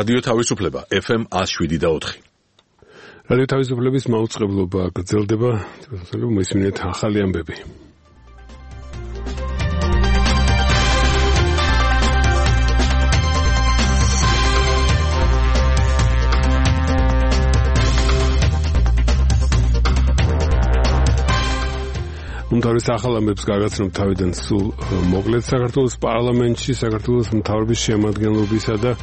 რადიო თავისუფლება FM 107.4. რადიო თავისუფლების მაუწყებლობა გრძელდება, მისმინეთ ახალი ამბები. უმთავრეს ახალ ამბებს გაგაცნობთ თავიდან სულ მოკლედ საქართველოს პარლამენტში საქართველოს მთავრობის შემადგენლობისა და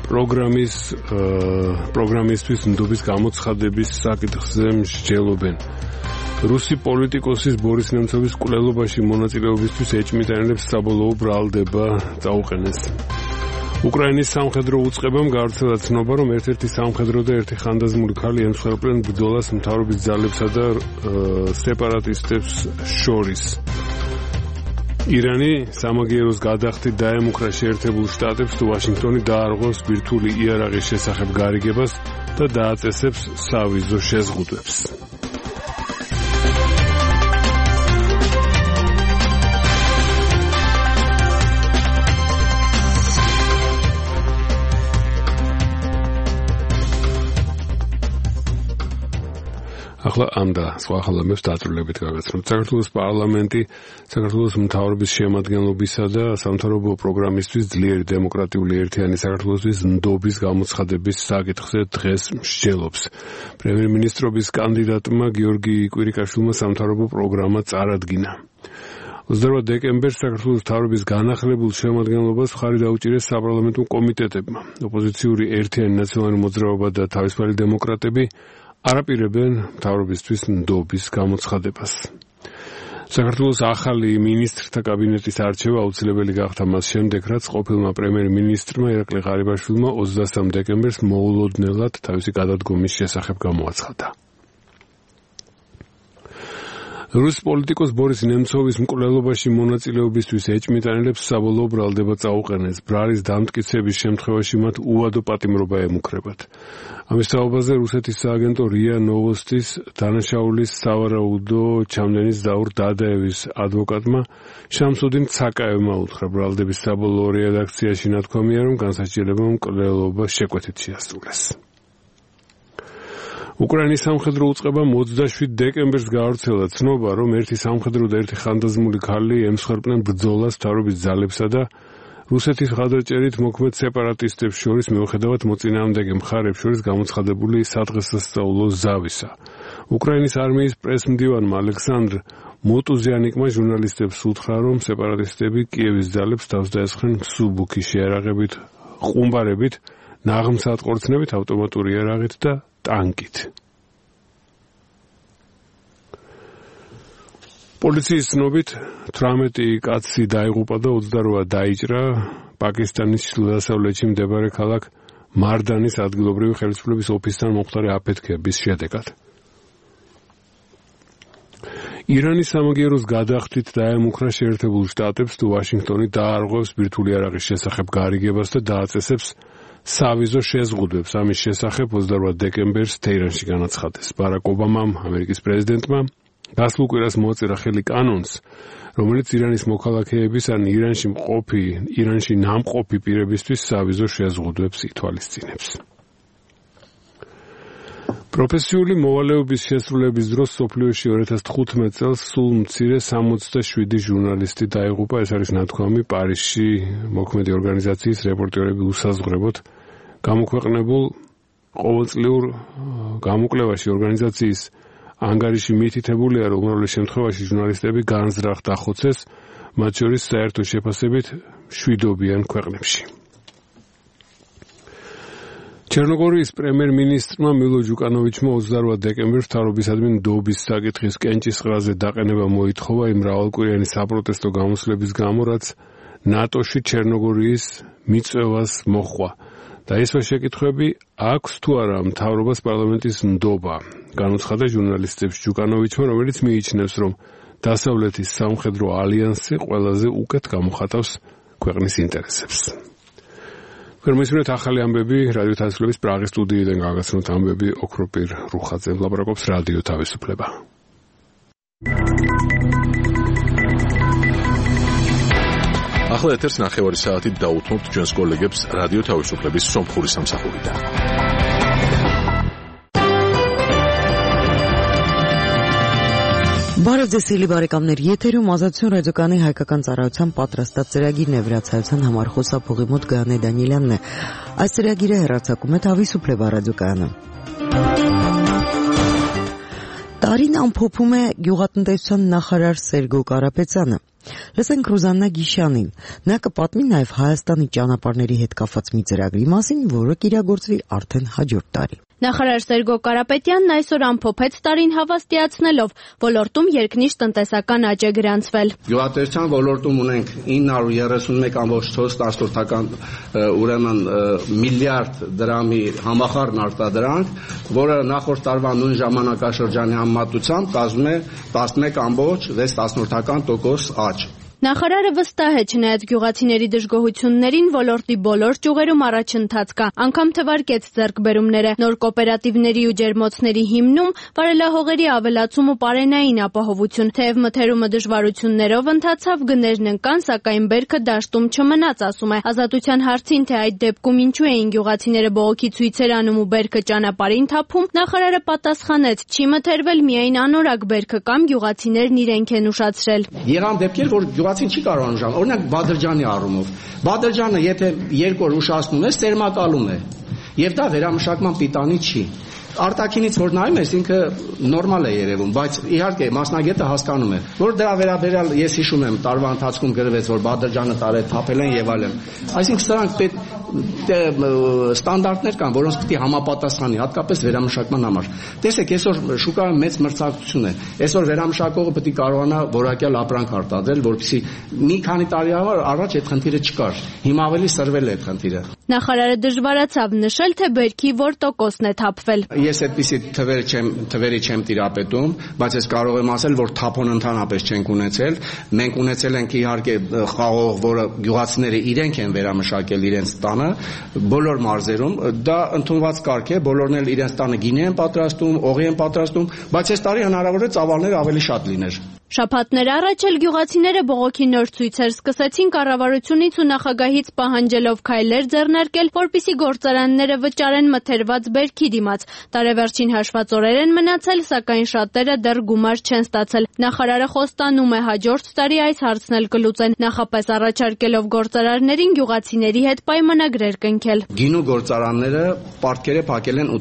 პროგრამისთვის ნდობის გამოცხადების საკითხზე მსჯელობენ. რუსი პოლიტიკოსის ბორის ნემცოვის მკვლელობაში მონაწილეობისთვის ეჭვმიტანილებს საბოლოო ბრალდება წაუყენეს. უკრაინის სამხედრო უწყებამ გავრცელა ცნობა, რომ ერთ-ერთი სამხედრო და ერთი ხანდაზმული ქალი ემსხვერპლენ ბრძოლას მთავრობის ძალებსა და სეპარატისტებს შორის. ირანი სამაგიეროს გადახდით დაემუქრა შეერთებულ შტატებს თუ ვაშინგტონი დაარღვევს ბირთვული იარაღის შესახებ გარიგებას და დააწესებს სავიზო შეზღუდვებს. ახლა ამ და სხვა ახალ ამბებს დაწვრილებით გაგაცნობთ. საქართველოს პარლამენტი საქართველოს მთავრობის შემადგენლობისა და სამთავრობო პროგრამისთვის ძლიერი დემოკრატიული ერთიანი საქართველოსთვის ნდობის გამოცხადების საკითხზე დღეს მსჯელობს. პრემიერ-მინისტრობის კანდიდატმა გიორგი კვირიკაშვილმა სამთავრობო პროგრამა წარადგინა. 28 დეკემბერს საქართველოს მთავრობის განახლებულ შემადგენლობას მხარი დაუჭირეს საპარლამენტო კომიტეტებმა. ოპოზიციური ერთიანი ნაციონალური მოძრაობა და თავისუფალი დემოკრატები არაპირებენ მთავრობისთვის ნდობის გამოცხადებას. საქართველოს ახალი მინისტრთა კაბინეტის არჩევა აუცილებელი გახდა მას შემდეგ, რაც ყოფილმა პრემიერ-მინისტრმა ირაკლი ღარიბაშვილმა 23 დეკემბერს მოულოდნელად თავისი გადადგომის შესახებ გამოაცხადა. რუს პოლიტიკოს ბორის ნემცოვის მკვლელობაში მონაწილეობისთვის ეჭვმიტანილებს საბოლოო ბრალდება წაუყენეს. ბრალის დამტკიცების შემთხვევაში მათ უვადო პატიმრობა ემუქრებათ. ამის თაობაზე რუსეთის სააგენტო რია ნოვოსტის დანაშაულის სავარაუდო ჩამდენის დაურ დადაევის ადვოკატმა შამსუდინ ცაკაევმა უთხრა ბრალდების საბოლოო რედაქციაში ნათქვამია, რომ განსაჯელებამ მკვლელობა შეკვეთით შეასრულეს. უკრაინის სამხედრო უწყებამ 27 დეკემბერს გავრცელა ცნობა, რომ ერთი სამხედრო და ერთი ხანდაზმული ქალი ემსხვერპლენ ბრძოლას მთავრობის ძალებსა და რუსეთის მხარდაჭერით მოქმედ სეპარატისტებს შორის მიუხედავად მოწინააღმდეგე მხარებს შორის გამოცხადებული სადღესასწაულო ზავისა. უკრაინის არმიის პრესმდივანმა ალექსანდრ მოტუზიანიკმა ჟურნალისტებს უთხრა, რომ სეპარატისტები კიევის ძალებს თავს დაესხნენ მსუბუქი შეარაღებით, ყუმბარებით, ნაღმსატყორცნებით, ავტომატური იარაღით და ტანკით. პოლიციის ცნობით 18 კაცი დაიღუპა და 28 დაიჭრა პაკისტანის ჩრდილო-დასავლეთში მდებარე ქალაქ მარდანის ადგილობრივი ხელისუფლების ოფისთან მომხდარი აფეთქების შედეგად. ირანის სამაგიეროს გადახდით დაემუქრა შეერთებულ შტატებს თუ ვაშინგტონი დაარღვევს ბირთვული იარაღის შესახებ გარიგებას და დააწესებს სავიზო შეზღუდვებს. ამის შესახებ 28 დეკემბერს თეირანში განაცხადეს. ბარაკ ობამამ, ამერიკის პრეზიდენტმა, გასულ კვირას მოაწერა ხელი კანონს, რომელიც ირანის მოქალაქეების ან ირანში ნამყოფი პირებისთვის სავიზო შეზღუდვებს ითვალისწინებს. პროფესიული მოვალეობის შესრულების დროს სოფლიოში 2015 წელს სულ მცირე 67 ჟურნალისტი დაიღუპა. ეს არის ნათქვამი პარიზში მოქმედი ორგანიზაციის რეპორტერები უსაზღვრებოდ გამოქვეყნებულ ყოველწლიურ გამოკვლევაში. ორგანიზაციის ანგარიში მითითებულია, რომ უმრავლეს შემთხვევაში ჟურნალისტები განზრახ დახოცეს, მათ შორის საერთო შეფასებით მშვიდობიან ქვეყნებში. ჩერნოგორიის პრემიერ-მინისტრმა მილო ჯუკანოვიჩმა 28 დეკემბერს მთავრობისადმი ნდობის საკითხის კენჭისყრაზე დაყენება მოითხოვა იმ მრავალკვირიანი საპროტესტო გამოსვლების გამო, რაც ნატოში ჩერნოგორიის მიწვევას მოჰყვა. და ესვა შეკითხვები აქვს თუ არა მთავრობას პარლამენტის ნდობა. განუცხადა ჟურნალისტებს ჯუკანოვიჩმა, რომელიც მიიჩნევს, რომ დასავლეთის სამხედრო ალიანსი ყველაზე უკეთ გამოხატავს ქვეყნის ინტერესებს. მისმენთ ახალი ამბები რადიო თავისუფლების პრაღის სტუდიიდან გაგაცნობთ ამბები ოქროპირ რუხაძე ლაპარაკობს რადიო თავისუფლება. ახლა ეთერს 9 საათით დაუთმობთ ჩვენს კოლეგებს რადიო თავისუფლების სომხური სამსახურიდან. Բարև բարեկամներ, եթերում ազատություն ռադիոկայանի հայկական ծառայության պատրաստած ծրագիրն է, վրացայության համար խոսափողի մոտ Գայանե Դանիելյանն է։ Այս ծրագիրը հեռարձակում է Թավիսուփլեբա ռադիոկայանը։ Տարին ամփոփում է գյուղատնտեսության նախարար Սերգո Կարապետյանը։ Լսենք Ռուզաննա Գիշյանին։ Նա կպատմի նաև Հայաստանի ճանապարհների հետ կապված մի ծրագրի մասին, որը կիրագործվի արդեն հաջորդ տարի։ Նախարար Սերգո Կարապետյանն այսօր ամփոփեց տարին հավաստիացնելով ոլորտում երկնիշ տնտեսական աճ է գրանցվել։ Գյուղատնտեսության ոլորտում ունենք 931.4 ուրեմն միլիարդ դրամի համախառն արտադրանք, որը նախորդ տարվա նույն ժամանակաշրջանի համեմատությամբ կազմում է 11.6% աճ։ Նախարարը վստահ է, չնայած գյուղացիների դժգոհություններին, ոլորտի բոլոր ճյուղերում առաջընթաց կա, անգամ թվարկեց ձեռքբերումները, նոր կոոպերատիվների ու ջերմոցների հիմնում, վարելահողերի ավելացում ու պարենային ապահովություն, թեև մթերումը դժվարություններով ընթացավ, գներն ընկան, սակայն բերքը դաշտում չմնաց, ասում է։ Ազատության հարցին, թե այդ դեպքում ինչու էին գյուղացիները բողոքի ցույցեր անում ու բերքը ճանապարհին թափում, նախարարը պատասխանեց, չի մթերվել միայն անորակ բերքը կամ գյուղացիներն իրենք են ուշացրել։ Եղան դեպքեր, որ գյուղացին չի կարող անժան, օրինակ Բադրջանի առումով։ Բադրջանը եթե 2 օր ուշացնում ես, սերմակալում է։ Եվ դա վերամշակման պիտանի չի։ Արտաքինից որ նայում ես, ինքը նորմալ է երևում, բայց իհարկե մասնագետը հասկանում է, որ դրա վերաբերյալ ես հիշում եմ տարվա ընթացքում գրվեց, որ Բադրջանը տարել թափել են եւ այլն։ Այսինքն սրանք ստանդարտներ կան, որոնց պետք է համապատասխանի, հատկապես վերամշակման համար։ Տեսեք, այսօր շուկայում մեծ մրցակցություն է։ Այսօր վերամշակողը պետք է կարողանա որակյալ ապրանք արտադրել, որպեսզի մի քանի տարի առաջ այդ խնդիրը չկար։ Հիմա ավելի սրվել է այդ խնդիրը։ Նախարարը դժվարացավ նշել, թե բերքի որ տոկոսն է թափվել։ Ես այդպիսի թվերի չեմ տիրապետում, բայց ես կարող եմ ասել, որ թափոն ընդհանրապես չենք ունեցել։ Մենք ունեցել ենք իհարկե խաղող, որը գյուղացիները իրենք են վերամշակել իրենց տանը, բոլոր մարզերում, դա ընդունված կարգ է, բոլորն էլ իրենց տանը գինի են պատրաստում, օղի են պատրաստում, բայց այս տարի հնարավոր է ծավալները ավելի շատ լիներ։ Շաբաթներ առաջ էլ գյուղացիները բողոքի նոր ցույցեր սկսեցին կառավարությունից ու նախագահից պահանջելով քայլեր ձեռնարկել, որպեսզի գործարանները վճարեն մթերված բերքի դիմաց։ Տարեվերջին հաշված օրեր են մնացել, սակայն շատերը դեռ գումար չեն ստացել։ Նախարարը խոստանում է հաջորդ տարի այս հարցն էլ կլուծեն, նախապես առաջարկելով գործարարներին գյուղացիների հետ պայմանագրեր կնքել։ Գինու գործարանները պարտքերը փակել են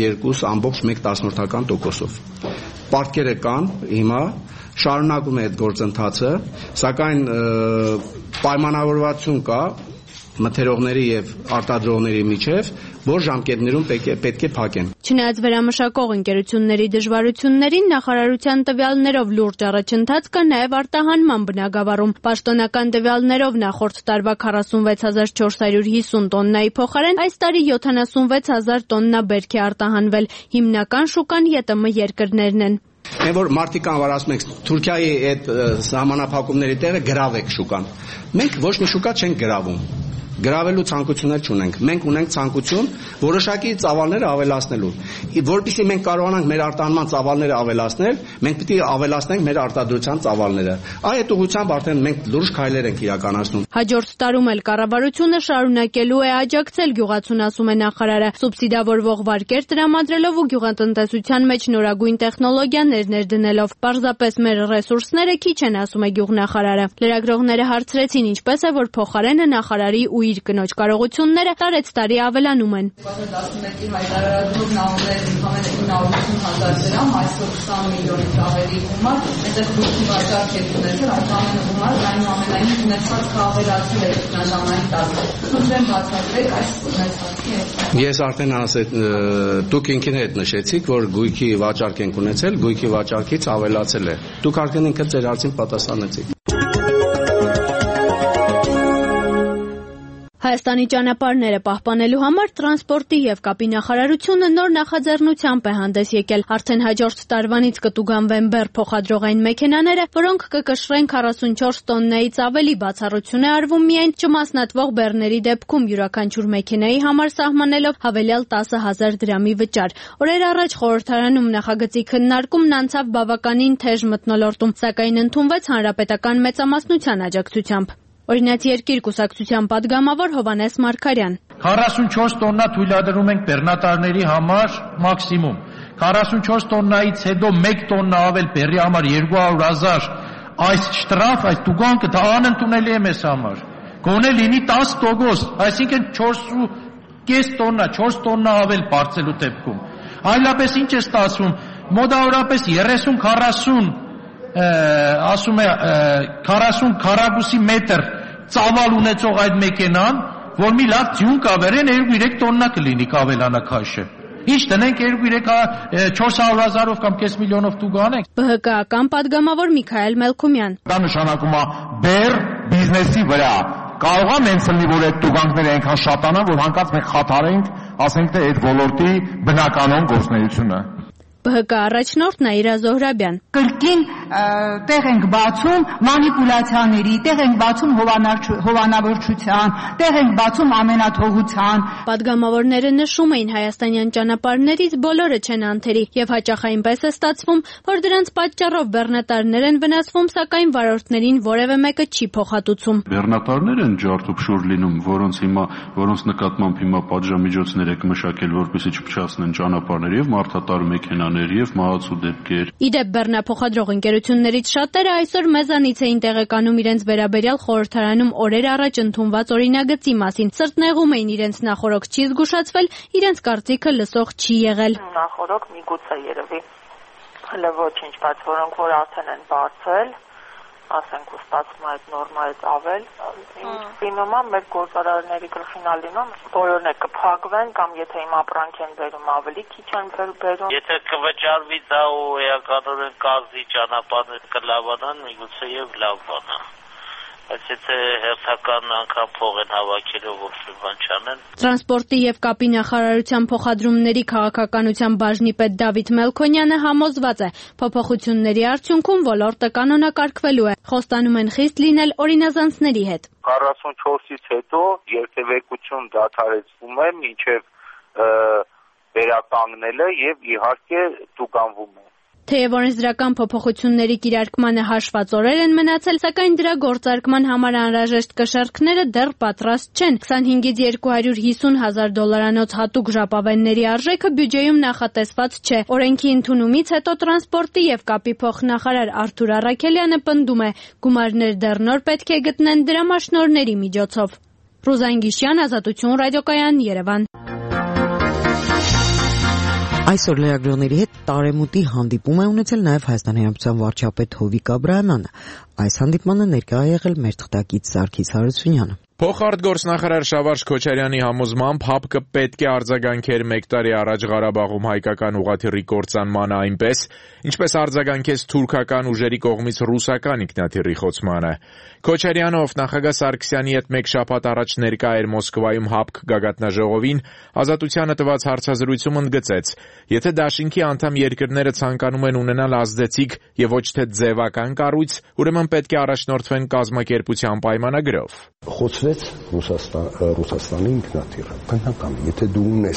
82.1%-ով։ Պարտքերը կան հիմա, շարունակում է այդ գործընթացը, սակայն պայմանավորվածություն կա մթերողների եւ արտադրողների միջև, որ ժամկետներում պետք է փակեն։ Չնայած վերամշակող ընկերությունների դժվարություններին, նախարարության տվյալներով լուրջ առաջընթաց կա նաև արտահանման բնագավառում։ Պաշտոնական տվյալներով նախորդ տարվա 46450 տոննայի փոխարեն այս տարի 76000 տոննա բերք է արտահանվել։ Հիմնական շուկան ԵՏՄ երկրներն են։ Այն որ մարդիկ անվար ասում ենք Թուրքիայի այդ սահմանափակումների տեղը գրավեք շուկան։ Մենք ոչ մի շուկա չենք գրավում։ Գրավելու ցանկություններ չունենք։ Մենք ունենք ցանկություն որոշակի ծավալները ավելացնելու։ Որպեսզի մենք կարողանանք մեր արտահանման ծավալները ավելացնել, մենք պետք է ավելացնենք մեր արտադրության ծավալները։ Այդ ուղղությամբ արդեն մենք լուրջ քայլեր ենք իրականացնում։ Հաջորդ տարում էլ կառավարությունը շարունակելու է աջակցել գյուղացուն, ասում է նախարարը, սուբսիդավորվող վարկեր տրամադրելով ու գյուղատնտեսության մեջ նորագույն տեխնոլոգիաներ ներդնելով։ Պարզապես մեր ռեսուրսները քիչ են, ասում է գյուղնախարարը։ Լրագրողները հարցրեցին, ինչպես է, որ փոխարենը նախարարի ու իր կնոջ կարողությունները տարեց տարի ավելանում են։ 11-ի հայտարարելով նա ուներ ընդամենը 980,000 դրամ, այսօր 20 միլիոնից ավելի գումար, այդտեղ բուժի վաճառք է ունեցել, այդ ամենը գումար այնուամենայնիվ ունեցածքը ավելացել է ժամանակի տակ։ Ուզում բացատրեք այս ունեցածի հետ։ Ես արդեն դուք ինքն եք նշեցիք, որ գույքի վաճառք ենք ունեցել, գույքի վաճառքից ավելացել է։ Դուք արդեն ինքդ ձեր հարցին պատասխանեցիք։ Հայաստանի ճանապարհները պահպանելու համար տրանսպորտի եւ կապի նախարարությունը նոր նախաձեռնությամբ է հանդես եկել։ Արդեն հաջորդ տարվանից կտուգանվեն բեռ փոխադրողային մեքենաները, որոնք կկշռեն 44 տոննայից ավելի, բացառություն է արվում միայն չմասնատվող բեռների դեպքում յուրաքանչյուր մեքենայի համար սահմանելով հավելյալ 10,000 դրամի վճար։ Օրեր առաջ խորհրդարանում նախագծի քննարկումն անցավ բավականին թեժ մթնոլորտում, սակայն ընդունվեց հանրապետական մեծամասնության աջակցությամբ։ Օրինաց երկիր կուսակցության պատգամավոր Հովհաննես Մարգարյան 44 տոննա թույլատրում ենք բեռնատարների համար մաքսիմում 44 տոննայից հետո 1 տոննա ավել բեռի համար 200,000 այս շտրաֆ, այս տուգանքը դա անընդունելի է մեզ համար գոնե լինի 10%, այսինքն 4,5 տոննա 4 տոննա ավել բարձելու դեպքում այլապես ինչ է ստացվում մոտավորապես 30-40 ասում է 40 քառակուսի մետր ծավալ ունեցող այդ մեքենան որ մի լավ ձյուն կավերեն 2-3 տոննա կլինի կավելանա քաշը Ինչ տնենք 400,000-ով կամ կես միլիոնով տուգանենք ԲՀԿ-ական պատգամավոր Միքայել Մելքումյան Դա նշանակում է բեր բիզնեսի վրա Կարող է մենք լինի որ այդ տուգանքները այնքան շատանան որ հանկարծ մենք խաթարենք ասենք թե այդ ոլորտի բնականոն գործունեությունը ԲՀԿ առաջնորդ Նաիրա Զոհրաբյան Կրկին տեղ ենք բացում մանիպուլյացիաների, տեղ ենք բացում հովանավորչության, տեղ ենք բացում ամենաթողության Պատգամավորները նշում էին հայաստանյան ճանապարհներից բոլորը չեն անթերի եւ հաճախ այնպես է ստացվում, որ դրանց պատճառով բեռնատարներ են վնասվում, սակայն վարորդներին որևէ մեկը չի փոխհատուցում Բեռնատարներ են ջարդուփշուր լինում, որոնց նկատմամբ հիմա պատժամիջոցներ եք մշակել, որպեսզի չփչացնեն ճանապարհները եւ մարդատար մեքենա եւ մահացու դեպքեր։ Իդեպ բեռնափոխադրող ընկերություններից շատերը այսօր մեզանից էին տեղեկանում իրենց վերաբերյալ խորհրդարանում օրեր առաջ ընդունված օրինագծի մասին։ Սրտնեղում էին իրենց նախորոք չի զգուշացվել, իրենց կարծիքը լսող չի եղել։ Նախորոք միգուցե երևի հələ ոչինչ, բայց որոնք որ արդեն են բարձել, ասենք ու ստացվում այդ նորմայից ավել, ինչ լինում է մեր գործարարների գլխին ալինում, բոլորն է կփակվեն կամ եթե իմ ապրանք են բերում ավելի քիչ են բերում։ Եթե կվճարվի դա ու էականորեն կազդի ճանապարհներ կլավանան, միգուցե եւ լավ բան է։ Բայց եթե հերթական անգամ փող են հավաքելով ոչ մի բան չանեն։ Տրանսպորտի եւ կապի նախարարության փոխադրումների քաղաքականության բաժնի պետ Դավիթ Մելքոնյանը համոզված է, փոփոխությունների արդյունքում ոլորտը կանոնակարգվելու է։ Խոստանում են խիստ լինել օրինազանցների հետ։ 44-ից հետո երթևեկություն դադարեցվում է մինչև վերականգնելը եւ իհարկե տուգանվում է։ Թեև օրենսդրական փոփոխությունների կիրարկմանը հաշված օրեր են մնացել, սակայն դրա գործարկման համար անհրաժեշտ կշեռքները դեռ պատրաստ չեն։ 25-ից 250,000 դոլարանոց հատուկ ժապավենների արժեքը բյուջեում նախատեսված չէ։ Օրենքի ընդունումից հետո տրանսպորտի եւ կապի փոխնախարար Արթուր Առաքելյանը պնդում է, գումարներ դեռ նոր պետք է գտնեն դրամաշնորհների միջոցով։ Ռուզան Գիշյան, Ազատություն ռադիոկայան, Երևան։ Այսօր լրագրողների հետ տարեմուտի հանդիպում է ունեցել նաև Հայաստանի Հանրապետության վարչապետ Հովիկ Աբրահամյանը։ Այս հանդիպմանը ներկա է եղել մեր թղթակից Սարգիս Հարությունյանը։ Փոխարտգործնախարար Շավարժ Քոչարյանի համոզմամբ ՀԱՊԿ պետք է արձագանքեր 1 տարի առաջ Ղարաբաղում հայկական ուղղաթիռի կործանմանը այնպես, ինչպես արձագանքեց թուրքական ուժերի կողմից ռուսական ինքնաթիռի խոցմանը։ Քոչարյանը, ով նախագահ Սարգսյանի հետ 1 շաբաթ առաջ ներկա էր Մոսկվայում ՀԱՊԿ գագաթնաժողովին, Ազատությանը տված հարցազրույցում ընդգծեց. եթե դաշինքի անդամ երկրները ցանկանում են ունենալ ազդեցիկ եւ ոչ թե ձևական կառույց, ուրեմն պետք է առաջնորդվեն կազմակերպության պայմանագրով։ Խոցվեց Ռուսաստանի ինքնաթիռը։ Բնական է, եթե դու ունես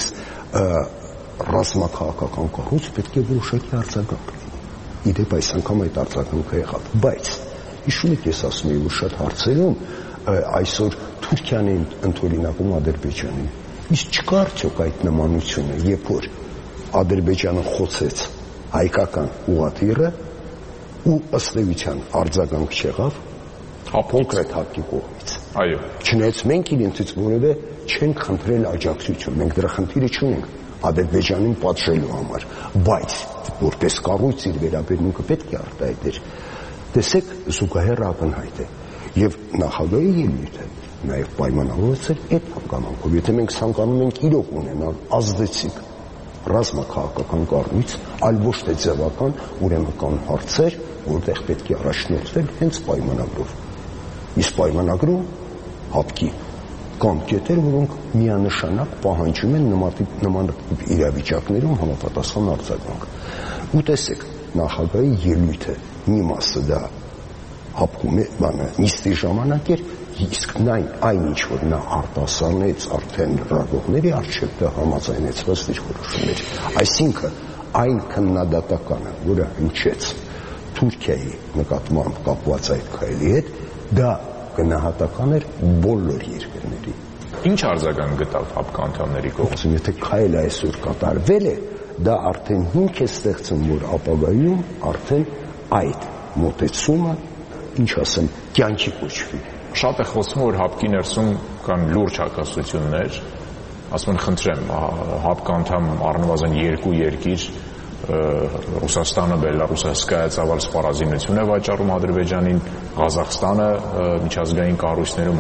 ռազմաքաղաքական կառույց, պետք է որոշակի արձագանք լինի։ Իդեպ այս անգամ այդ արձագանքը եղավ, բայց հիշում եք, ես ասում եմ, որ շատ հարցերում այսօր Թուրքիան է ընդօրինակում Ադրբեջանին։ Իսկ չկա արդյոք այդ նմանությունը, երբ որ Ադրբեջանը խոցեց հայկական ուղղաթիռը ու ըստ էության արձագանք չեղավ կոնկրետ ՀԱՊԿ-ի կողմից։ Այո։ Չնայած մենք իրենցից որևէ չենք խնդրել աջակցություն, մենք դրա խնդիրը չունենք Ադրբեջանին պատժելու համար, բայց որպես կառույց իր վերաբերմունքը պետք է արտահայտեր։ Տեսեք, զուգահեռ ակնհայտ է եւ նախագահի ելույթը նաեւ պայմանավորվել այդ հանգամանքով։ Եթե մենք ցանկանում ենք իրոք ունենալ ազդեցիկ ռազմաքաղաքական կառույց, այլ ոչ թե ձևական, ուրեմն կան հարցեր, որտեղ պետք է առաջնորդվել հենց պայմանագրով։ Իսկ պայմանագրում ՀԱՊԿ-ի կան կետեր, որոնք միանշանակ պահանջում են նմանատիպ իրավիճակներում համապատասխան արձագանք։ Ու տեսեք, նախագահի ելույթը մի մասը դա ՀԱՊԿ-ում նիստի ժամանակ էր, իսկ այն ինչ որ նա արտասանեց արդեն լրագրողների առջև դա համաձայնեցված դիրքորոշումներ։ Այսինքն այն քննադատականը, որը հնչեց Թուրքիայի նկատմամբ կապված այդ քայլի հետ, դա գնահատական էր բոլոր երկրների։ Ինչ արձագանք գտավ ՀԱՊԿ անդամների կողմից։ Եթե քայլը այսօր կատարվել է, դա արդեն հիմք է ստեղծում, որ ապագայում արդեն այդ մոտեցումը, ինչ ասեմ, կյանքի կոչվի։ Շատ է խոսվում, որ ՀԱՊԿ-ի ներսում կան լուրջ հակասություններ, ասում են խնդրեմ, ՀԱՊԿ անդամ առնվազն 2 երկիր Ռուսաստանը, Բելարուսը հսկայածավալ սպառազինություն է վաճառում Ադրբեջանին, Ղազախստանը միջազգային կառույցներում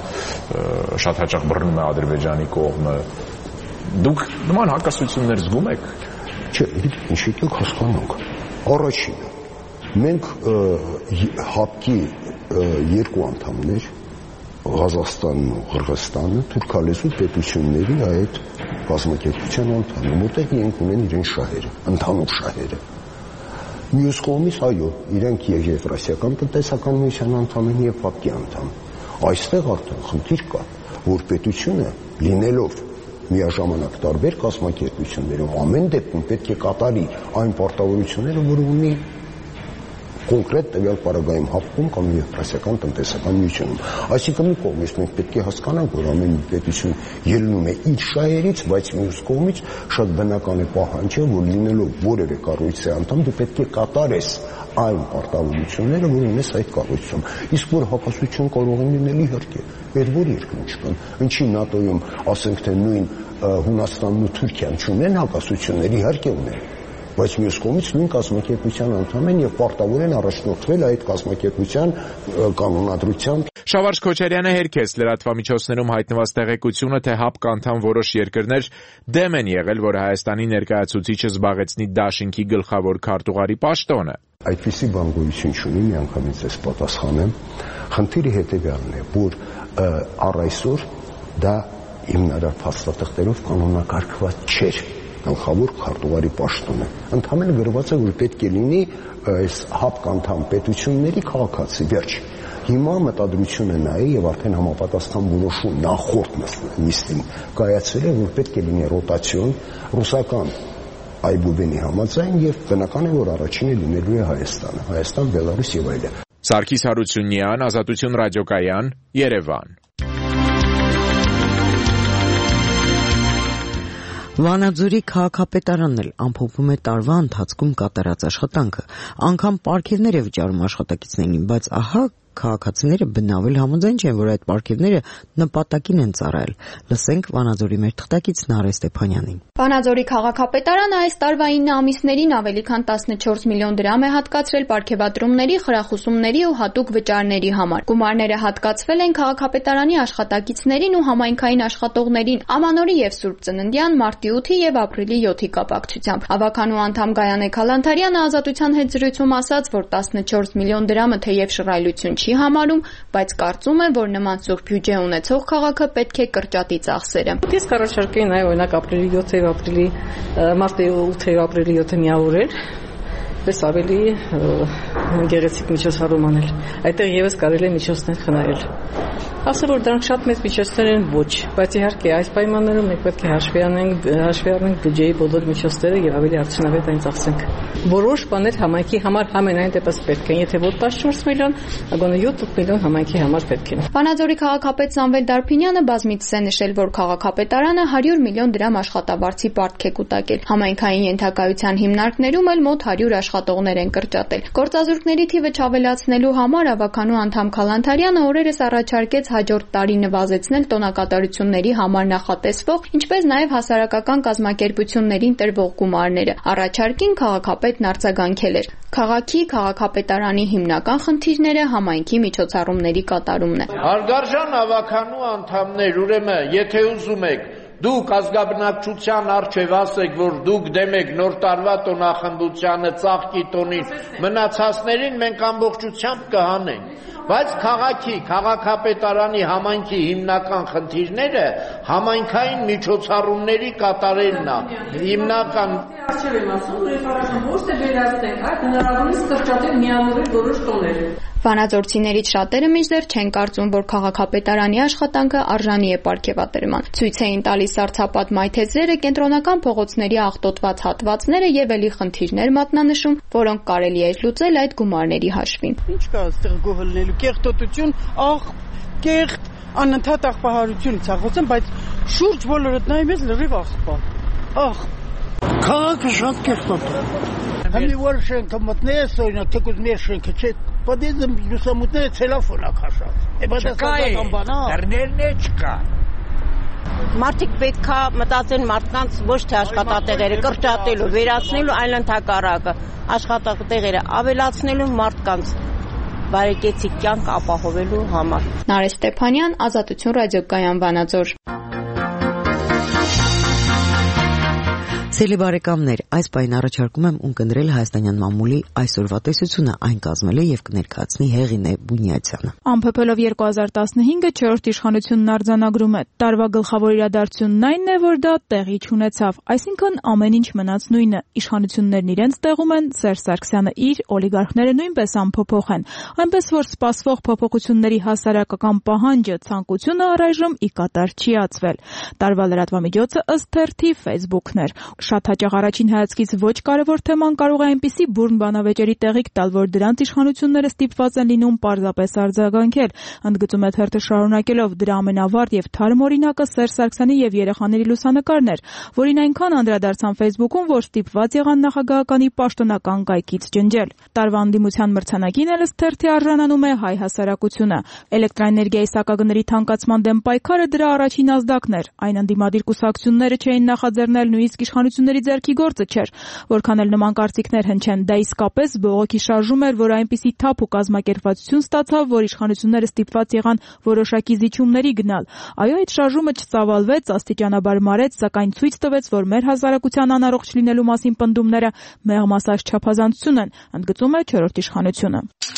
շատ հաճախ բռնում է Ադրբեջանի կողմը։ Դուք նման հակասություններ զգում եք։ Չէ, ինչ եկեք հասկանանք։ Առաջինը, մենք ՀԱՊԿ-ի 2 անդամներ Ղազախստանն ու Qırğızstանը թուրքալեզու պետությունների այդ կազմակերպության անդամ, որտեղ իրենք ունեն իրենց շահերը, ընդհանուր շահերը։ Մյուս կողմից, այո, իրենք եւ Եվրասիական տնտեսական միության անդամ են եւ ՀԱՊԿ-ի անդամ։ Այստեղ արդեն խնդիր կա, որ պետությունը լինելով միաժամանակ տարբեր կազմակերպություններում ամեն դեպքում պետք է կատարի այն պարտավորությունները, որ ունի կոնկրետ տվյալ պարագայում ՀԱՊԿ-ում կամ Եվրասիական տնտեսական միությունում։ Այսինքն մի կողմից մենք պետք է հասկանանք, որ ամեն պետություն ելնում է իր շահերից, բայց մյուս կողմից շատ բնական է պահանջը, որ լինելով որևէ կառույցի անդամ դու պետք է կատարես այն պարտավորությունները, որ ունես այդ կառույցում։ Իսկ որ հակասություն կարող է լինել իհարկե, այդ որ երկրում չկան։ Ինչի ՆԱՏՕ-ում, ասենք թե նույն Հունաստանն ու Թուրքիան չունեն հակասություններ, իհարկե ունեն։ Բայց մյուս կողմից նույն կազմակերպության անդամ են եւ պարտավոր են առաջնորդվել այդ կազմակերպության կանոնադրությամբ։ Շավարժ Քոչարյանը հերքեց լրատվամիջոցներում հայտնված տեղեկությունը, թե ՀԱՊԿ անդամ որոշ երկրներ դեմ են եղել, որ Հայաստանի ներկայացուցիչը զբաղեցնի դաշինքի գլխավոր քարտուղարի պաշտոնը։ Այդպիսի բան գոյություն չունի, միանգամից ես պատասխանեմ։ Խնդիրը հետեւյալն է, որ առ այսօր դա հիմնարար փաստաթղթերով կանոնակարգված չէր գլխավոր քարտուղարի պաշտոնը։ Ընդհանրապես գրված է, որ պետք է լինի այս ՀԱՊԿ անդամ պետությունների քաղաքացի, վերջ։ Հիմա մտադրությունը նա է եւ արդեն համապատասխան որոշում նախորդ նիստին կայացել է, որ պետք է լինի ռոտացիոն ռուսական այբուբենի համաձայն եւ բնական է, որ առաջինը լինելու է Հայաստանը, Հայաստան, Բելարուս եւ այլն։ Սարգիս Հարությունյան, Ազատություն ռադիոկայան, Երևան։ Վանաձորի քաղաքապետարանն էլ ամփոփում է տարվա ընթացքում կատարած աշխատանքը, անգամ պարգևներ է վճարում աշխատակիցներին, բայց ահա քաղաքացիները բնավել համաձայն չեն, որ այդ պարգևները նպատակին են ծառայել։ Լսենք Վանաձորի մեր թղթակից Նարէ Ստեփանյանին։ Վանաձորի քաղաքապետարանը այս տարվա 9 ամիսներին ավելի քան 14 միլիոն դրամ է հատկացրել պարգևատրումների, խրախուսումների ու հատուկ վճարների համար։ Գումարները հատկացվել են քաղաքապետարանի աշխատակիցներին ու համայնքային աշխատողներին Ամանորի եւ Սուրբ Ծննդյան, մարտի 8-ի եւ ապրիլի 7-ի կապակցությամբ։ Ավականու անդամ Գայանե Քալանթարյանը Ազատության հետ զրույցում ասաց, որ 14 միլիոն դրամը թեև շռայլություն չի համարում, բայց կարծում է, որ նման սուրբ բյուջե ունեցող քաղաքը պետք է կրճատի ծախսերը։ Ես կառաջարկեի նաև օրինակ ապրիլի 7-ը, ապրիլի մարտի 8-ը, ապրիլի 7-ը միավորել, պես ավելի գեղեցիկ միջոցառում անել։ Այդտեղ եւս կարելի է միջոցներ խնայել։ Ասա որ դրանք շատ մեծ միջոցներ են ոչ, բայց իհարկե այս պայմաններում մենք պետք է հաշվի առնենք բյուջեի բոլոր միջոցները եւ ավելի արդյունավետ այն ծախսենք։ Որոշ բաներ համայնքի համար ամենայն դեպս պետք են, եթե ոչ 14 միլիոն, agone 7 միլիոն համայնքի համար պետք են։ Վանաձորի քաղաքապետ Սամվել Դարփինյանը բազմիցս է նշել, որ քաղաքապետարանը 100 միլիոն դրամ աշխատավարձի պարտք է կուտակել։ Համայնքային ենթակայության հիմնարկներում էլ մոտ 100 աշխատողներ են կրճատել։ Գործազուրկների թիվը չավելացնելու համար ավականու անդամ Քալանթարյանը օրերս առաջարկեց հաջորդ տարի նվազեցնել տոնակատարությունների համար նախատեսվող, ինչպես նաև հասարակական կազմակերպություններին տրվող գումարները։ Առաջարկին քաղաքապետն արձագանքել էր։ Քաղաքի քաղաքապետարանի հիմնական խնդիրները համայնքի միջոցառումների կատարումն է։ Հարգարժան ավականու անդամներ, ուրեմն, եթե ուզում եք դուք ազգաբնակչության առջև ասեք, որ դուք դեմ եք նոր տարվա տոնախմբությանը, ծաղկի տոնին, մնացածներին մենք ամբողջությամբ կհանենք։ Բայց քաղաքի, քաղաքապետարանի համայնքի հիմնական խնդիրները համայնքային միջոցառումների կատարելն է։ Հիմնական Արժև եմ ասում, որ if առաջին ոչ թե վերացնենք, այլ հնարավորինս կրճատել միավորել որոշ տոներ։ Վանաձորցիներից շատերը մինչդեռ չեն կարծում, որ քաղաքապետարանի աշխատանքը արժանի է պարգևատրման։ Ցույց էին տալիս սառցապատ մայթեզրերը, կենտրոնական փողոցների աղտոտված հատվածները եւ ելի խնդիրներ մատնանշում, որոնք կարելի է լուծել այդ գումարների հաշվին։ Ինչ կա այստեղ գողլնելու կեղտոտություն, կեղտ անընդհատ աղբահարություն ցախոցեմ, բայց շուրջ բոլորդ նայում ես լրիվ աղբա։ Քաղաքը շատ կեղտոտ է։ Համի որ շենքը մտնես, օրինակ թեկուզ մեր շենքը չէ, պատիզը լուսամուտները ցելոֆոն է քաշած։ Էբադասական բանա։ Դեռներն է չկա։ Մարդիկ պետքա մտածեն մարդկանց ոչ թե աշխատատեղերը կրճատելու, վերացնելու, այլ ընդհակառակը աշխատատեղերը ավելացնելու մարդկանց բարեկեցիկ կյանք ապահովելու համար։ Նարէ Ստեփանյան, Ազատություն ռադիոկայան, Վանաձոր։ Սիրելի բարեկամներ, այս պայն առաջարկում եմ ունկնդրել հայաստանյան մամուլի այսօրվա տեսությունը, այն կազմել է եւ կներկայացնի Հեղինե Բունյացյանը։ Ամփոփելով 2015-ը 4-րդ իշխանությունն արձանագրում է. տարվա գլխավոր իրադարձությունն այն է, որ դա տեղի չունեցավ, այսինքն ամեն ինչ մնաց նույնը։ Իշխանություններն իրենց տեղում են, Սերժ Սարգսյանը իր, օլիգարխները նույնպես անփոփոխ են։ Այնպես որ սպասվող փոփոխությունների հասարակական պահանջը, ցանկությունը առայժմ ի կատար չի ածվել։ Տարվա լրատվամիջոցը ըստ թերթի Facebook-ն էր։ Շատ հաճախ առաջին հայացքից ոչ կարևոր թեման կարող է այնպիսի բուրն բանավեճերի տեղիք տալ, որ դրանց իշխանությունները ստիպված են լինում պարզապես արձագանքել, ընդգծում է թերթը շարունակելով դրա ամենավառ եւ թարմ օրինակը Սերժ Սարգսյանի եւ երեխաների լուսանկարն էր, որին այնքան անդրադարձան Facebook-ում, որ ստիպված եղան նախագահականի պաշտոնական կայքից ջնջել։ Տարվա անդիմության մրցանակին էլ ըստ թերթի արժանանում է հայ հասարակությունը։ Էլեկտրաէներգիայի սակագների թանկացման դեմ պայքարը դրա առաջին ազդակն էր։ Այն անդիմադիր կուսակցությունները չէին նախաձեռնել, նույնիսկ իշխանությունների ձեռքի գործը չէր, որքան էլ նման կարծիքներ հնչեն, դա իսկապես բողոքի շարժում էր, որ այնպիսի թափ ու կազմակերպվածություն ստացավ, որ իշխանությունները ստիպված եղան որոշակի զիջումների գնալ։ Այո, այդ շարժումը չծավալվեց, աստիճանաբար մարեց, սակայն ցույց տվեց, որ մեր հասարակության անառողջ լինելու մասին պնդումները մեղմ ասած չափազանցություն են, ընդգծում է 4-րդ իշխանությունը։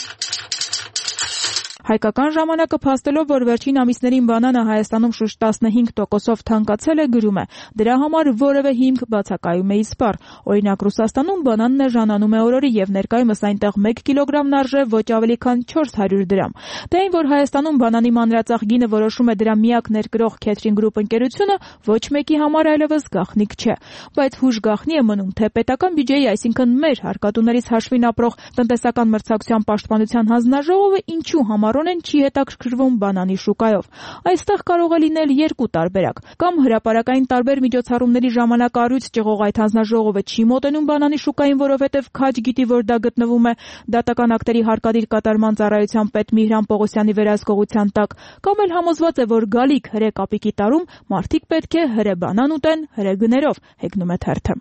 Հայկական ժամանակը փաստելով, որ վերջին ամիսներին բանանը Հայաստանում շուրջ 15%-ով թանկացել է, գրում է. դրա համար որևէ հիմք բացակայում է իսպառ։ Օրինակ Ռուսաստանում բանանն էժանանում է օրորի եւ ներկայումս այնտեղ 1 կիլոգրամն արժե ոչ ավելի քան 400 դրամ։ Դե այն, որ Հայաստանում բանանի մանրածախ գինը որոշում է դրա միակ ներկրող Քեթրին գրուպ ընկերությունը, ոչ մեկի համար այլևս գաղտնիք չէ։ Բայց հուշ գաղտնի է մնում, թե պետական բյուջեի, այսինքն մեր հարկատուներից հաշվին ապրող տնտեսական մրցակցության պաշտպանության հանձնաժողովը ինչու համար չի հետաքրքրվում բանանի շուկայով։ Այստեղ կարող է լինել երկու տարբերակ։ Կամ հրապարակային տարբեր միջոցառումների ժամանակ առյուծ ճղող այդ հանձնաժողովը չի մոտենում բանանի շուկային, որովհետև քաջ գիտի, որ դա գտնվում է դատական ակտերի հարկադիր կատարման ծառայության պետ Միհրան Պողոսյանի վերահսկողության տակ, կամ էլ համոզված է, որ գալիք հրե կապիկի տարում մարդիկ պետք է հրե բանան ուտեն հրե գներով, հեգնում է թերթը։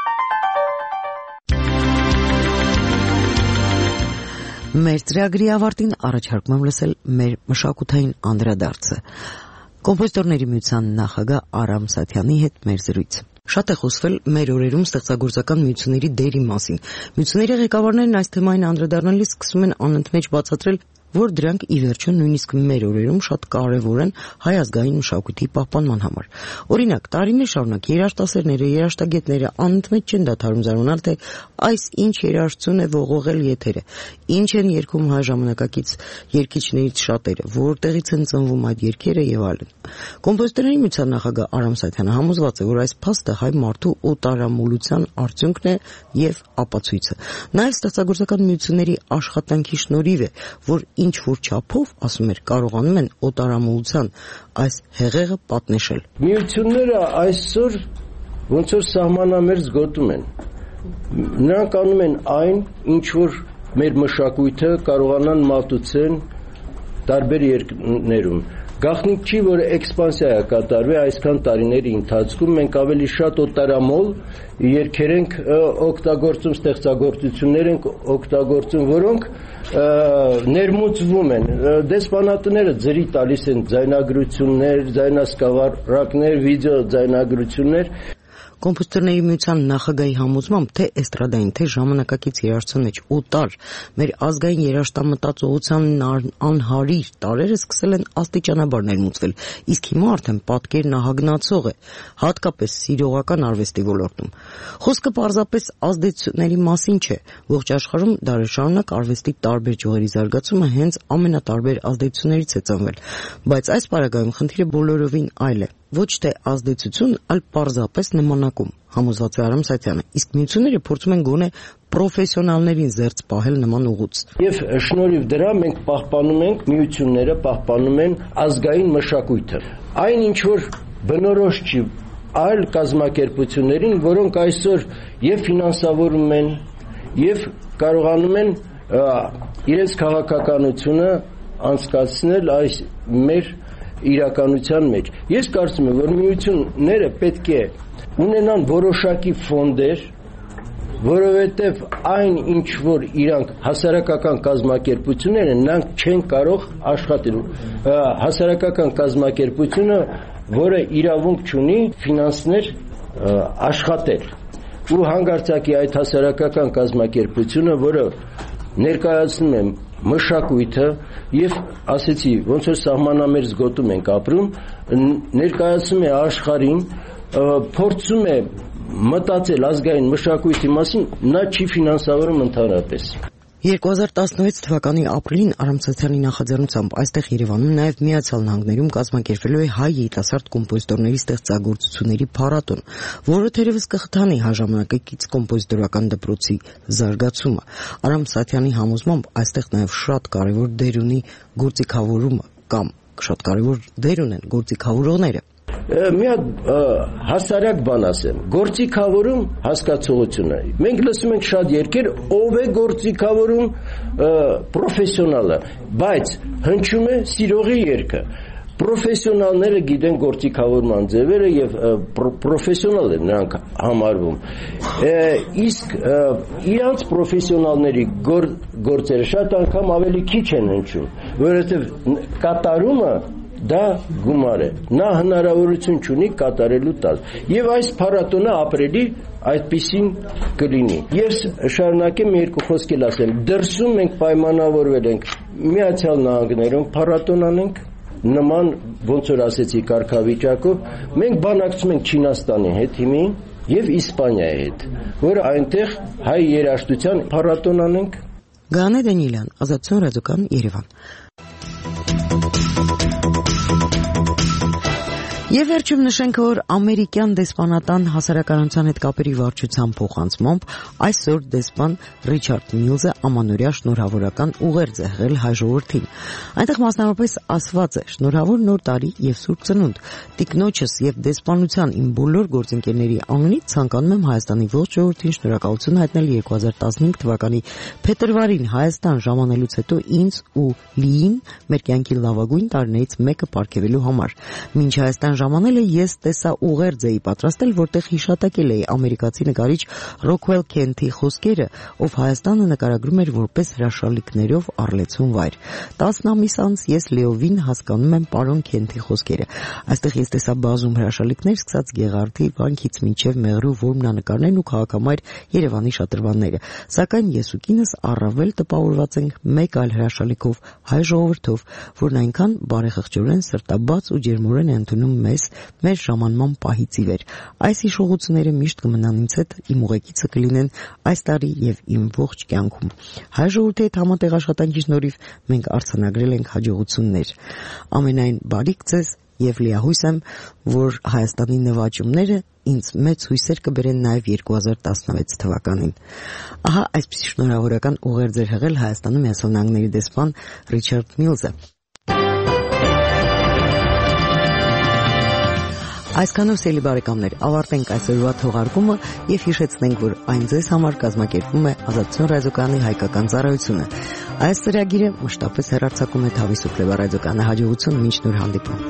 Մեր ծրագրի ավարտին առաջարկում եմ լսել մեր մշակութային անդրադարձը։ Կոմպոզիտորների միության նախագահ Արամ Սաթյանի հետ մեր զրույցը։ Շատ է խոսվել մեր օրերում ստեղծագործական միությունների դերի մասին։ Միությունների ղեկավարներն այս թեմային անդրադառնալիս սկսում են անընդմեջ բացատրել, որ դրանք ի վերջո նույնիսկ մեր օրերում շատ կարևոր են հայ ազգային մշակույթի պահպանման համար։ Օրինակ, տարիներ շարունակ երաժշտասերները, երաժշտագետները անընդմեջ չեն դադարում զարմանալ, թե այս ինչ երաժշտություն է ողողել եթերը, ինչ են երգում հայ ժամանակակից երգիչներից շատերը, որտեղից են ծնվում այդ երգերը եւ այլն։ Կոմպոզիտորների միության նախագահ Արամ Սաթյանը համոզված է, որ այս փաստը հայ մարդու օտարամոլության արդյունքն է եւ ապացույցը։ Նաեւ ստեղծագործական միությունների աշխատանքի շնորհիվ է, որ ինչ որ չափով, ասում էր, կարողանում են օտարամոլության այս հեղեղը պատնեշել։ Միությունները այսօր ոնց որ սահմանամերձ գոտում են։ Նրանք անում են այն, ինչ որ մեր մշակույթը կարողանան մատուցեն տարբեր երկրներում։ Գաղտնիք չի, որ էքսպանսիա է կատարվի այսքան տարիների ընթացքում, մենք ավելի շատ օտարամոլ երգեր ենք օգտագործում, ստեղծագործություններ ենք օգտագործում, որոնք ներմուծվում են։ Դեսպանատները ձրի տալիս են ձայնագրություններ, ձայնասկավառակներ, վիդեո ձայնագրություններ։ Կոմպոզիտորների միության նախագահի համոզմամբ թե էստրադային, թե ժամանակակից երաժշտության մեջ 8 տար մեր ազգային երաժշտամտածողության անհարիր տարերը սկսել են աստիճանաբար ներմուծվել, իսկ հիմա արդեն պատկերն ահագնացող է, հատկապես սիրողական արվեստի ոլորտում։ Խոսքը պարզապես ազդեցությունների մասին չէ, ողջ աշխարհում դարեր շարունակ արվեստի տարբեր ճյուղերի զարգացումը հենց ամենատարբեր ազդեցություններից է ծնվել, բայց այս պարագայում խնդիրը բոլորովին այլ է։ Ոչ թե ազդեցություն, այլ պարզապես նմանակում, համոզված է Արամ Սաթյանը, իսկ միությունները փորձում են գոնե պրոֆեսիոնալներին զերծ պահել նման ուղուց։ Եվ շնորհիվ դրա մենք պահպանում ենք, միությունները պահպանում են ազգային մշակույթը։ Այն ինչ որ բնորոշ չի այլ կազմակերպություններին, որոնք այսօր եւ ֆինանսավորում են, եւ կարողանում են իրենց քաղաքականությունը անցկացնել այս մեր իրականության մեջ։ Ես կարծում եմ, որ միությունները պետք է ունենան որոշակի ֆոնդեր, որովհետև այն ինչ որ իրանք հասարակական կազմակերպություններ են, նրանք չեն կարող աշխատել։ Հասարակական կազմակերպությունը, որը իրավունք չունի ֆինանսներ աշխատել։ Ու հանգարցակի այդ հասարակական կազմակերպությունը, որը ներկայացնում է մշակույթը եւ ասեցի, ոնց որ սահմանամերձ գոտում ենք ապրում, ներկայացում է աշխարհին, փորձում է մտածել ազգային մշակույթի մասին, նա չի ֆինանսավորում ընդհանրապես։ 2016 թվականի ապրիլին Արամ Սաթյանի նախաձեռնությամբ այստեղ Երևանում նաև Միացյալ Նահանգներում կազմակերպվելու է հայ երիտասարդ կոմպոզիտորների ստեղծագործությունների փառատոն, որը թերևս կխթանի ժամանակակից կոմպոզիտորական դպրոցի զարգացումը։ Արամ Սաթյանի համոզմամբ այստեղ նաև շատ կարևոր դեր ունի գործիքավորումը կամ շատ կարևոր դեր ունեն գործիքավորողները։ Մի հատ հասարակ բան ասեմ, գործիքավորում հասկացողությունը։ Մենք լսում ենք շատ երկեր, ով է գործիքավորում պրոֆեսիոնալը, բայց հնչում է սիրողի երգը։ Պրոֆեսիոնալները գիտեն գործիքավորման ձևերը եւ պրոֆեսիոնալ են նրանք համարվում։ Իսկ իրանց պրոֆեսիոնալների գործերը շատ անգամ ավելի քիչ են հնչում, որովհետեւ կատարումը դա գումար է, նա հնարավորություն չունի կատարելու տալ եւ այս փառատոնը ապրելի այդպիսին կլինի։ Ես շարունակեմ երկու խոսք էլ ասեմ, դրսում մենք պայմանավորվել ենք Միացյալ Նահանգներում փառատոն անենք նման ոնց որ ասեցի կարգավիճակով, մենք բանակցում ենք Չինաստանի հետ հիմի եւ Իսպանիայի հետ, որ այնտեղ հայ երաժշտության փառատոն անենք։ Գանե Դանիելյան, Ազատություն ռադիոկան, Երևան։ Եվ վերջում նշենք, որ ամերիկյան դեսպանատան հասարակայնության հետ կապերի վարչության փոխանցմամբ այսօր դեսպան Ռիչարդ Միլզը ամանորյա շնորհավորական ուղերձ է հղել հայ ժողովրդին։ Այնտեղ մասնավորապես ասված է. «Շնորհավոր նոր տարի եւ Սուրբ Ծնունդ։ Տիկնոջս եւ դեսպանության իմ բոլոր գործընկերների անունից ցանկանում եմ Հայաստանի ողջ ժողովրդին շնորհակալություն հայտնել 2015 թվականի փետրվարին Հայաստան ժամանելուց հետո ինձ ու Լիին մեր կյանքի լավագույն տարիներից մեկը պարգևելու համար։ Մինչ Հայաստան ժամանելը ես տեսա ուղերձ էի պատրաստել, որտեղ հիշատակել էի ամերիկացի նկարիչ Ռոքվել Քենթի խոսքերը, ով Հայաստանը նկարագրում էր որպես հրաշալիքներով առլեցուն վայր։ 10 ամիս անց ես լիովին հասկանում եմ պարոն Քենթի խոսքերը։ Այստեղ ես տեսա բազում հրաշալիքներ, սկսած Գեղարդի վանքից մինչև Մեղրու որմնանկարներն ու քաղաքամայր Երևանի շատրվանները։ Սակայն ես ու կինս առավել տպավորված ենք մեկ այլ հրաշալիքով, հայ ժողովրդով, որն այնքան բարեխղճորեն, սրտաբաց ու ջերմորեն է ընդունում մեզ մեր ժամանման պահից ի վեր։ Այս հիշողությունները միշտ կմնան ինձ հետ, իմ ուղեկիցը կլինեն այս տարի եւ իմ ողջ կյանքում։ Հայ ժողովրդի հետ համատեղ աշխատանքի շնորհիվ մենք արձանագրել ենք հաջողություններ։ Ամենայն բարիք ձեզ եւ լիահույս եմ, որ Հայաստանի նվաճումները ինձ մեծ հույսեր կբերեն նաեւ 2016 թվականին։ Ահա այսպիսի շնորհավորական ուղերձ էր հղել Հայաստանում Միացյալ Նահանգների դեսպան Ռիչարդ Միլզը։ Այսքանով սիրելի բարեկամներ, ավարտենք այսօրվա թողարկումը եւ հիշեցնենք, որ այն ձեզ համար կազմակերպվում է Ազատություն ռադիոկայանի հայկական ծառայությունը։ Այս ծրագիրը մշտապես հեռարձակում է Թավիսու Ֆլեվա ռադիոկայանի հաջողություն մինչ նոր հանդիպում։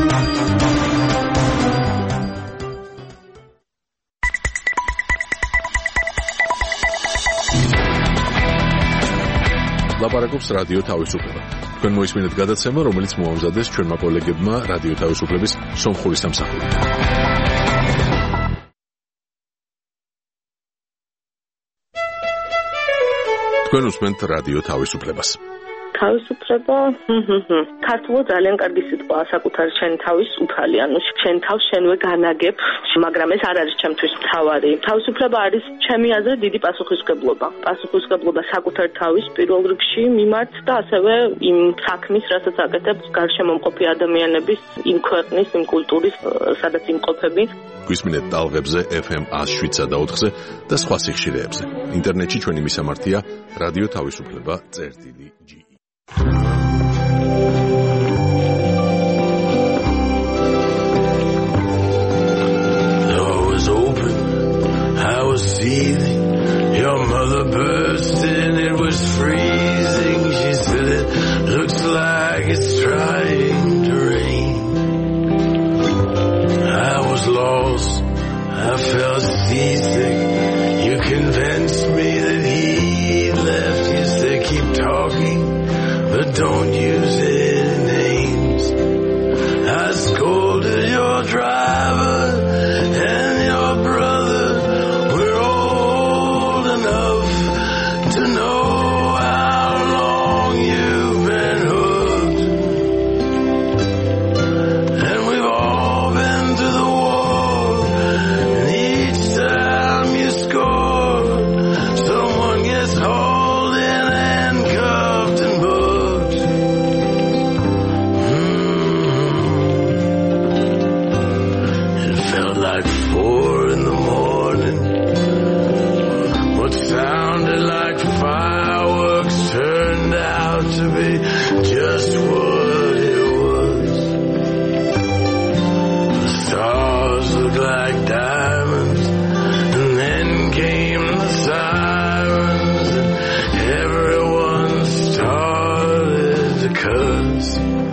Լապարակობს ռադիո Թավիսուկլեբը։ Თქვენ მოისმინეთ გადაცემა, რომელიც მოამზადეს ჩვენმა კოლეგებმა რადიო თავისუფლების სომხური სამსახური. თქვენ უსმენთ რადიო თავისუფლებას. თავისუფლება ქართულად ძალიან კარგი სიტყვაა საკუთარი შენი თავის უფალი, ანუ შენ თავს შენვე განაგებ, მაგრამ ეს არ არის ჩემთვის მთავარი. თავისუფლება არის ჩემი აზრით დიდი პასუხისმგებლობა. პასუხისმგებლობა საკუთარი თავის პირველ რიგში მიმართ და ასევე იმ საქმის, რასაც აკეთებს გარშემომყოფი ადამიანების, იმ ქვეყნის, იმ კულტურის, სადაც იმყოფები. გვისმინეთ ტალღებზე FM 107.4-ზე და სხვა სიხშირეებზე. ინტერნეტში ჩვენი მისამართია რადიო თავისუფლება.ge. Door was open, I was seething. Your mother burst in, it was freezing. She said it looks like it's trying to rain. I was lost, I felt seasick. You convinced me that he left. You said keep talking, but don't use any names. I scolded your driver and your brother. We're old enough to know how long you've been hooked. And we've all been to the war, and each time you score, someone gets hauled in and cuffed and booked. It felt like 4 in the morning. What sounded like fireworks turned out to be just what it was. The stars looked like diamonds, and then came the sirens, and everyone started to curse.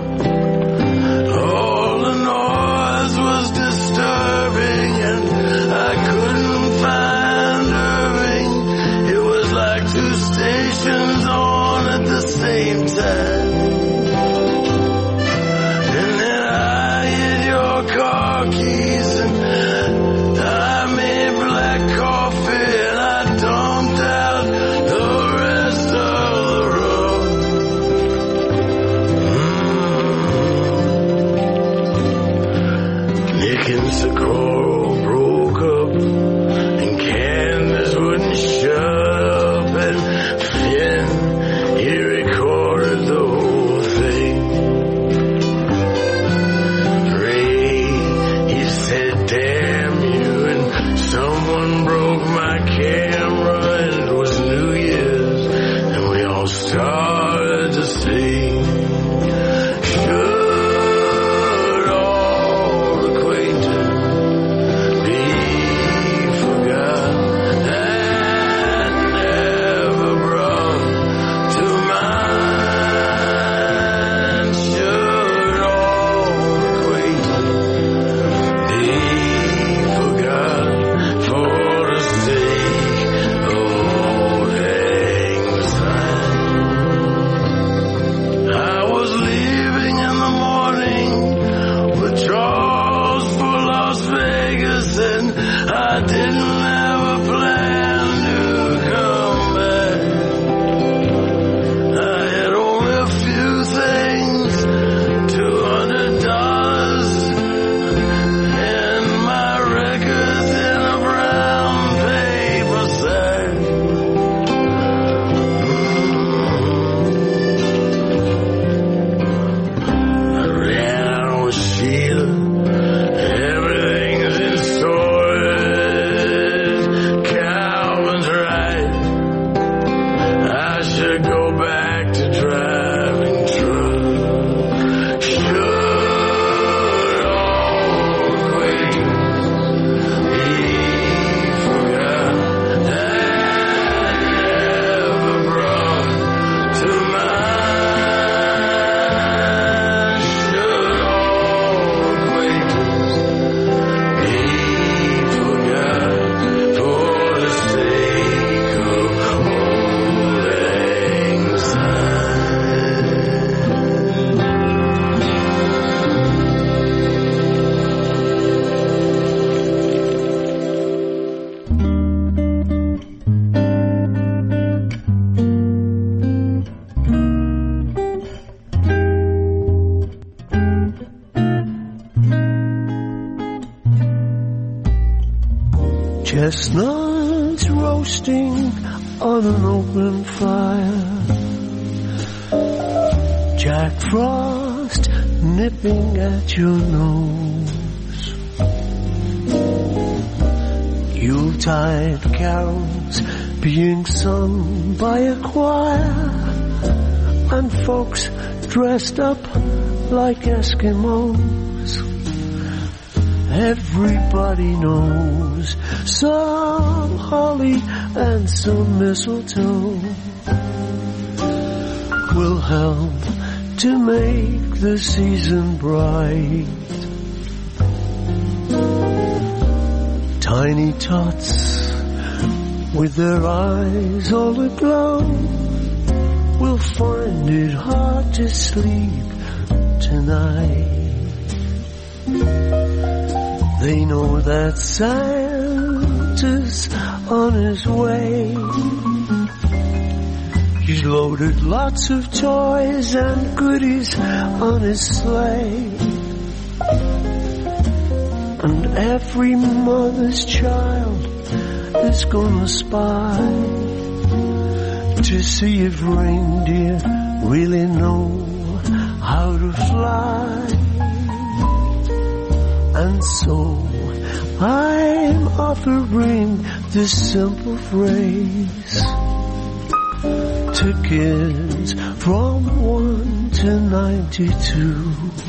All the noise was disturbing, and I couldn't find Irving. It was like 2 stations on at the same time. And then I hit your car keys, and I made black coffee, and I dumped out the rest of the road. Nick and Socorro broke up, and Candace wouldn't shut up, and Finn, he recorded the whole thing. Ray, he said damn you, and someone broke my camera, and it was New Year's, and we all started to sing. Should all acquaintance be forgot and never brought to mind? Should all acquaintance be forgot for the sake of old lang syne? I Chestnuts roasting on an open fire, Jack Frost nipping at your nose, Yuletide carols being sung by a choir, and folks dressed up like Eskimos. Everybody knows some holly and some mistletoe will help to make the season bright. Tiny tots with their eyes all aglow will find it hard to sleep tonight. They know that Santa's on his way. He's loaded lots of toys and goodies on his sleigh. And every mother's child is gonna spy to see if reindeer really know how to fly. And so I'm offering this simple phrase to kids from 1 to 92.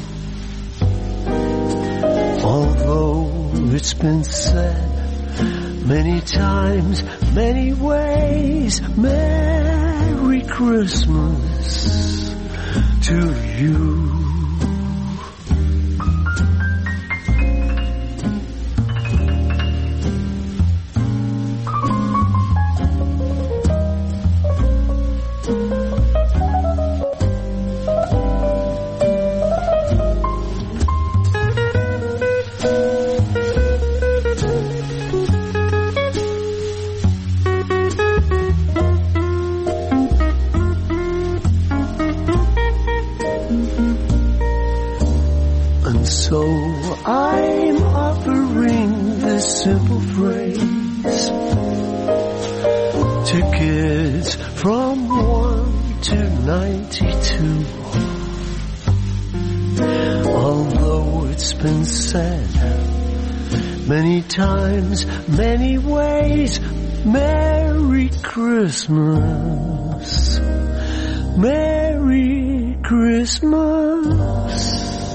Although it's been said many times, many ways, Merry Christmas to you. So I'm offering this simple phrase to kids from 1 to 92. Although it's been said many times, many ways, Merry Christmas, Merry Christmas,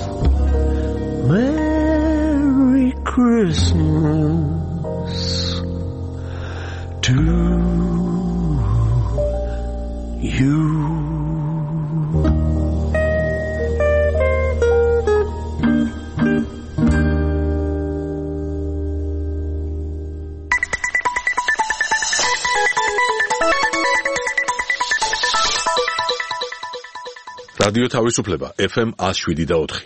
Merry Christmas to you. რადიო თავისუფლება FM 107.4.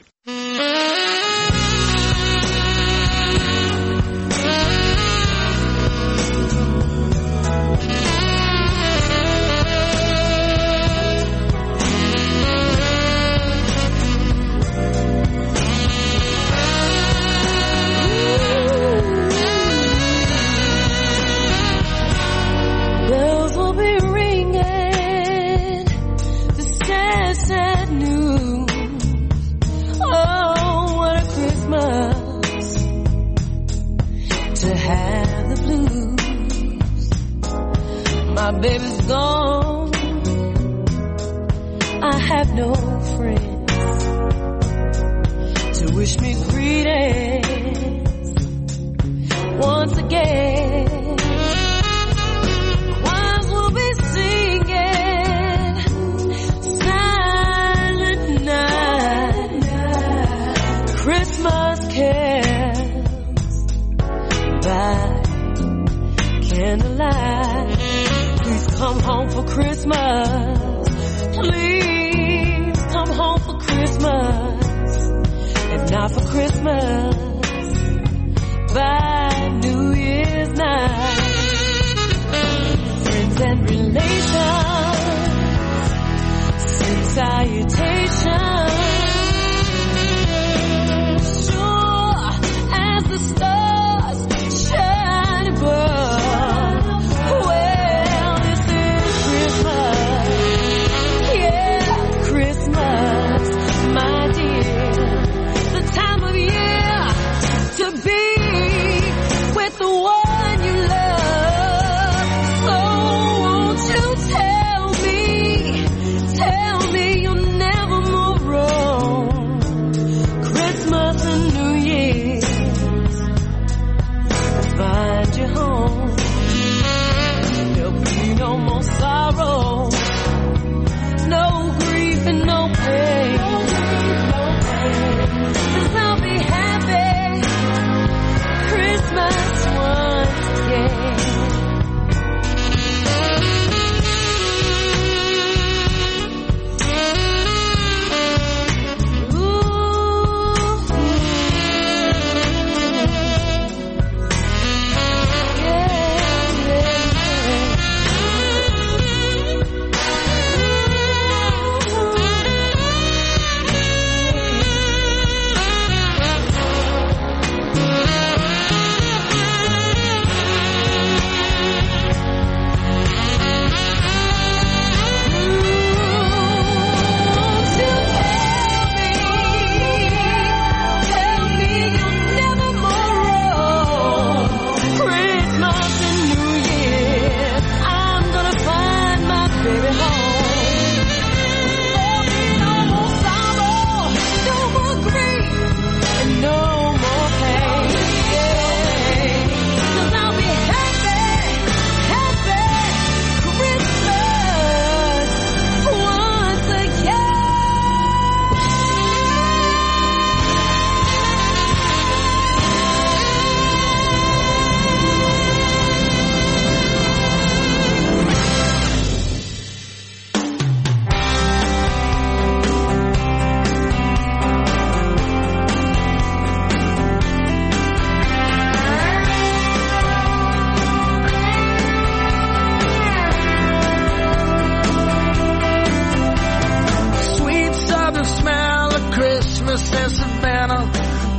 Sure as the stars shine bright.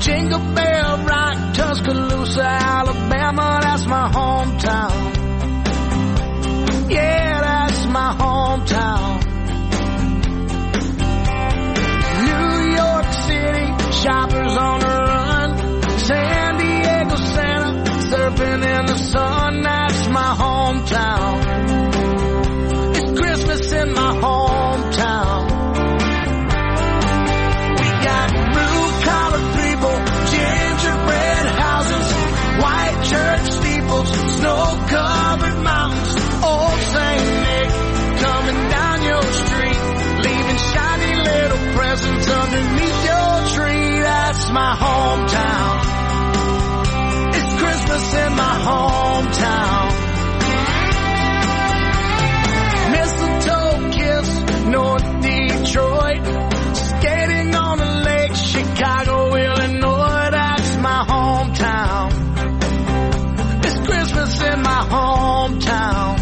Jingle Bell Rock, Tuscaloosa, Alabama, that's my hometown. Yeah, that's my hometown. New York City, shoppers on the run. San Diego, Santa, surfing in the sun, that's my hometown. It's Christmas in my hometown. We got blue-collar people, gingerbread houses, white church steeples, snow-covered mountains, old St. Nick coming down your street, leaving shiny little presents underneath your tree. That's my hometown. It's Christmas in my hometown. Mistletoe Kiss, North Detroit, skating on the lake, Chicago, Illinois, that's my hometown. It's Christmas in my hometown.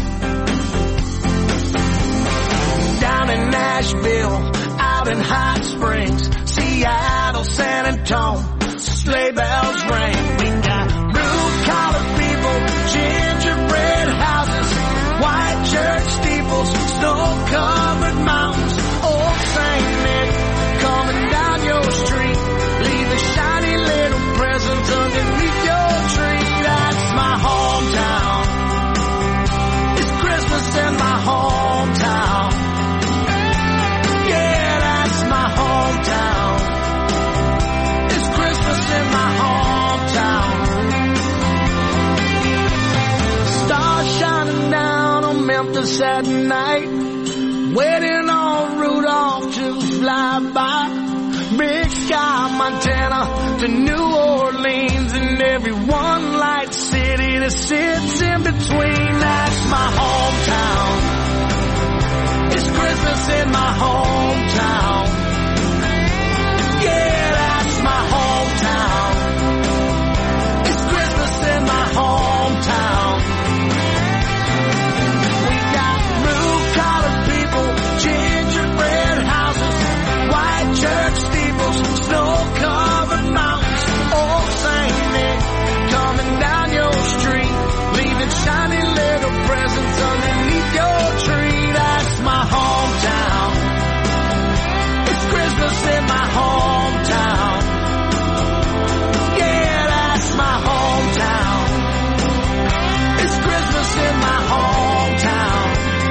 Down in Nashville, out in Hot Springs, Seattle, San Antonio, sleigh bells ring. We got blue-collar people, gingerbread houses, white church steeples, snow-covered mountains, old St. Nick coming down your street, leaving shiny little presents underneath your tree. That's my hometown. It's Christmas in my hometown. Yeah, that's my hometown. It's Christmas in my hometown. Stars shining down on Memphis at night, waiting on Rudolph to fly by. Big Sky, Montana to New Orleans, and every one light city that sits in between. That's my hometown. It's Christmas in my hometown. Yeah, that's my hometown. It's Christmas in my hometown. We got blue-collar people, gingerbread houses, white church steeples, snow-covered mountains, old St. Nick coming down your street, leaving shiny little presents underneath your tree. That's my hometown. It's Christmas in my hometown. Yeah, that's my hometown. It's Christmas in my hometown.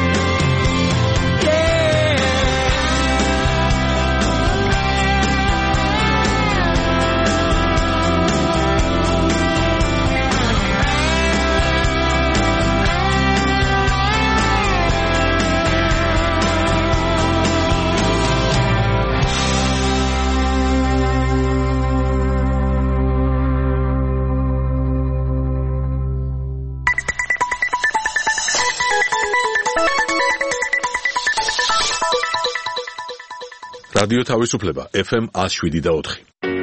რადიო თავისუფლება FM 107.4.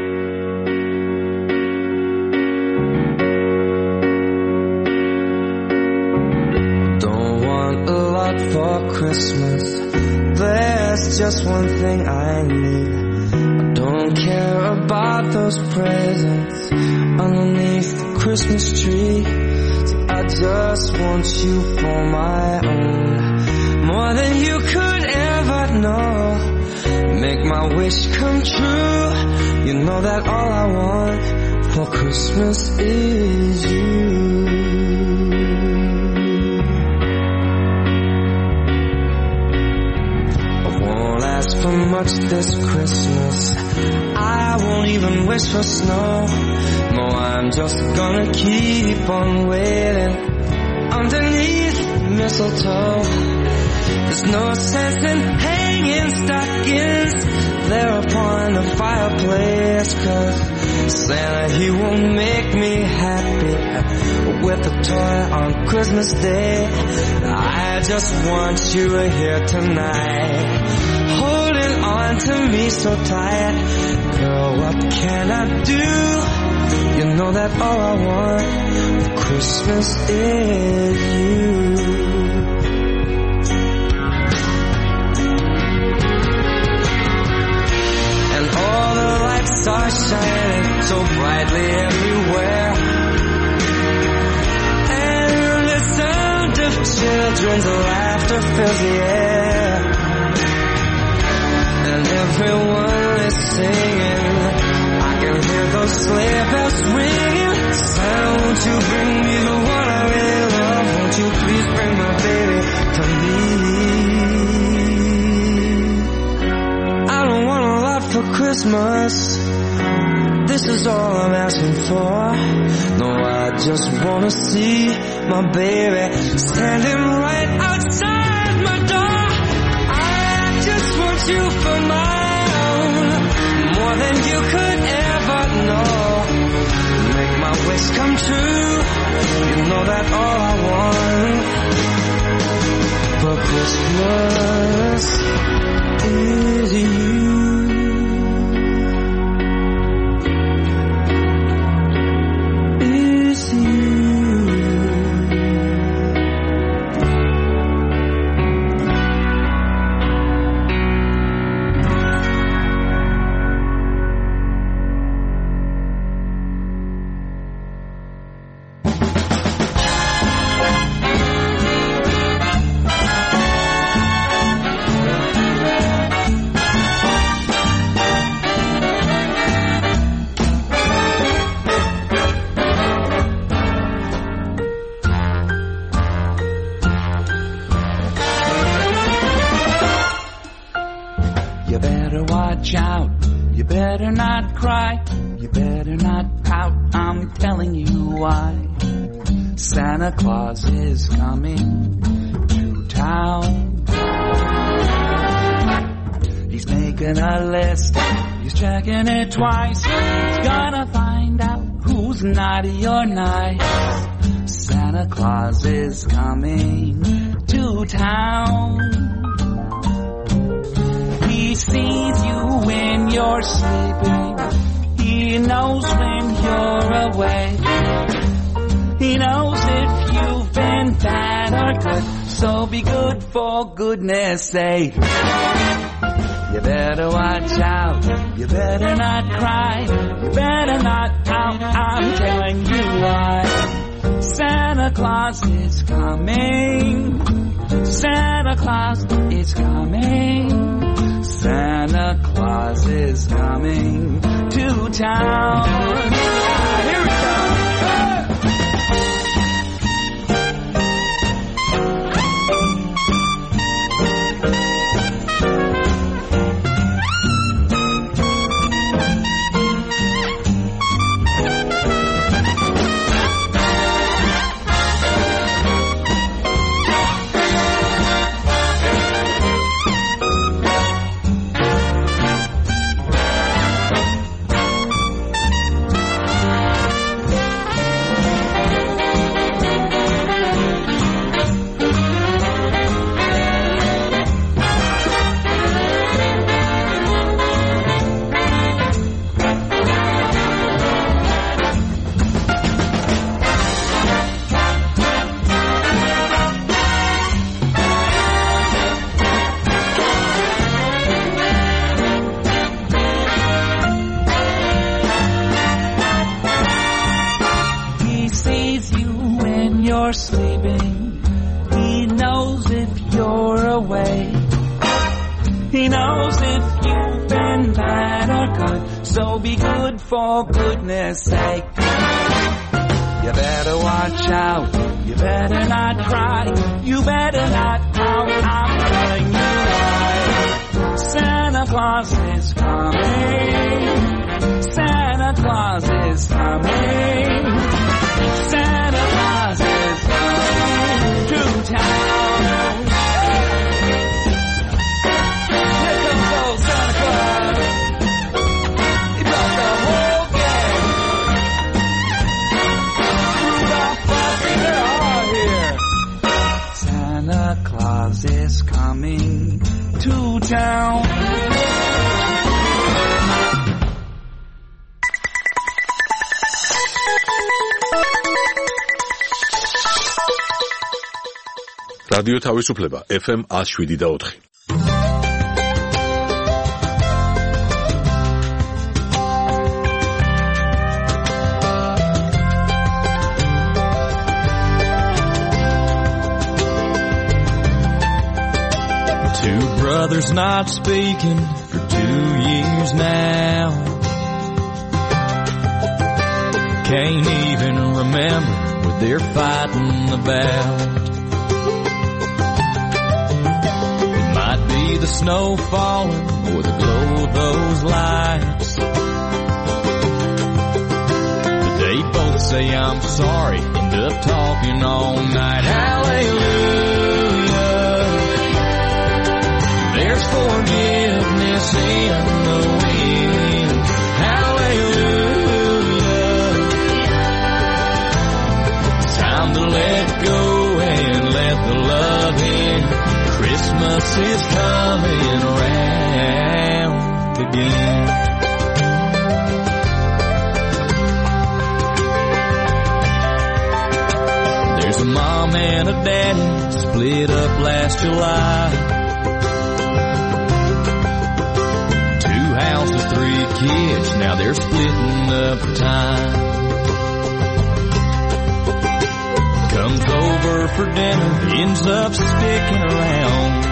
Don't want a lot for Christmas. There's just one thing I need. I don't care about those presents underneath the Christmas tree. See, I just want you for my own, more than you could ever know. Make my wish come true. You know that all I want for Christmas is you. I won't ask for much this Christmas. I won't even wish for snow. No, I'm just gonna keep on waiting underneath mistletoe. There's no sense in hanging stockings there upon the fireplace, 'cause Santa, he won't make me happy with a toy on Christmas Day. I just want you here tonight, holding on to me so tight. Girl, what can I do? You know that all I want for Christmas is you. Are shining so brightly everywhere. And the sound of children's laughter fills the air. And everyone is singing. I can hear those sleigh bells ringing. Santa, won't you bring me the one I really love? Won't you please bring my baby to me? I don't want a lot for Christmas. This is all I'm asking for. No, I just wanna see my baby standing right outside my door. I just want you for my own, more than you could ever know. Make my wish come true. You know that all I want for Christmas is you. Santa Claus is coming to town. He's making a list, he's checking it twice. He's gonna find out who's naughty or nice. Santa Claus is coming to town. He sees you when you're sleeping. He knows when you're awake. He knows if you've been bad or good, so be good for goodness sake. You better watch out, you better not cry, you better not pout, I'm telling you why. Santa Claus is coming, Santa Claus is coming, Santa Claus is coming to town. Here we go. Sleeping. He knows if you're awake. He knows if you've been bad or good, so be good for goodness sake. You better watch out, you better not cry, you better not pout, I'm telling you why. Santa Claus is coming, Santa Claus is coming, Santa Claus is coming to town. Here comes old Santa Claus. He brought the whole gang. Rudolph, Fozzie, they're all here. Santa Claus is coming to town. რადიო თავისუფლება FM 107.4. Mother's not speaking for 2 years now. Can't even remember what they're fighting about. It might be the snow falling or the glow of those lights. But they both say I'm sorry, end up talking all night. Hallelujah, there's forgiveness in the wind. Hallelujah, it's time to let go and let the love in. Christmas is coming around again. There's a mom and a daddy split up last July. 2 houses, 3 kids, now they're splitting up time. Comes over for dinner, ends up sticking around.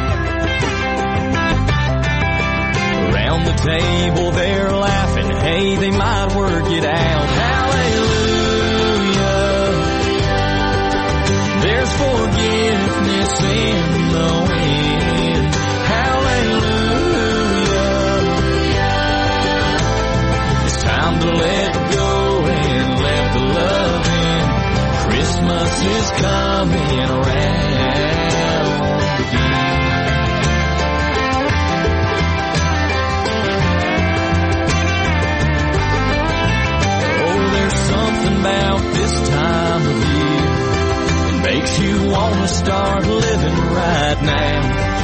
Around the table they're laughing, hey, they might work it out. Hallelujah, there's forgiveness in the wind. Hallelujah, it's time to let go and let the love in. Christmas is coming around again. Oh, there's something about this time of year that makes you want to start living right now,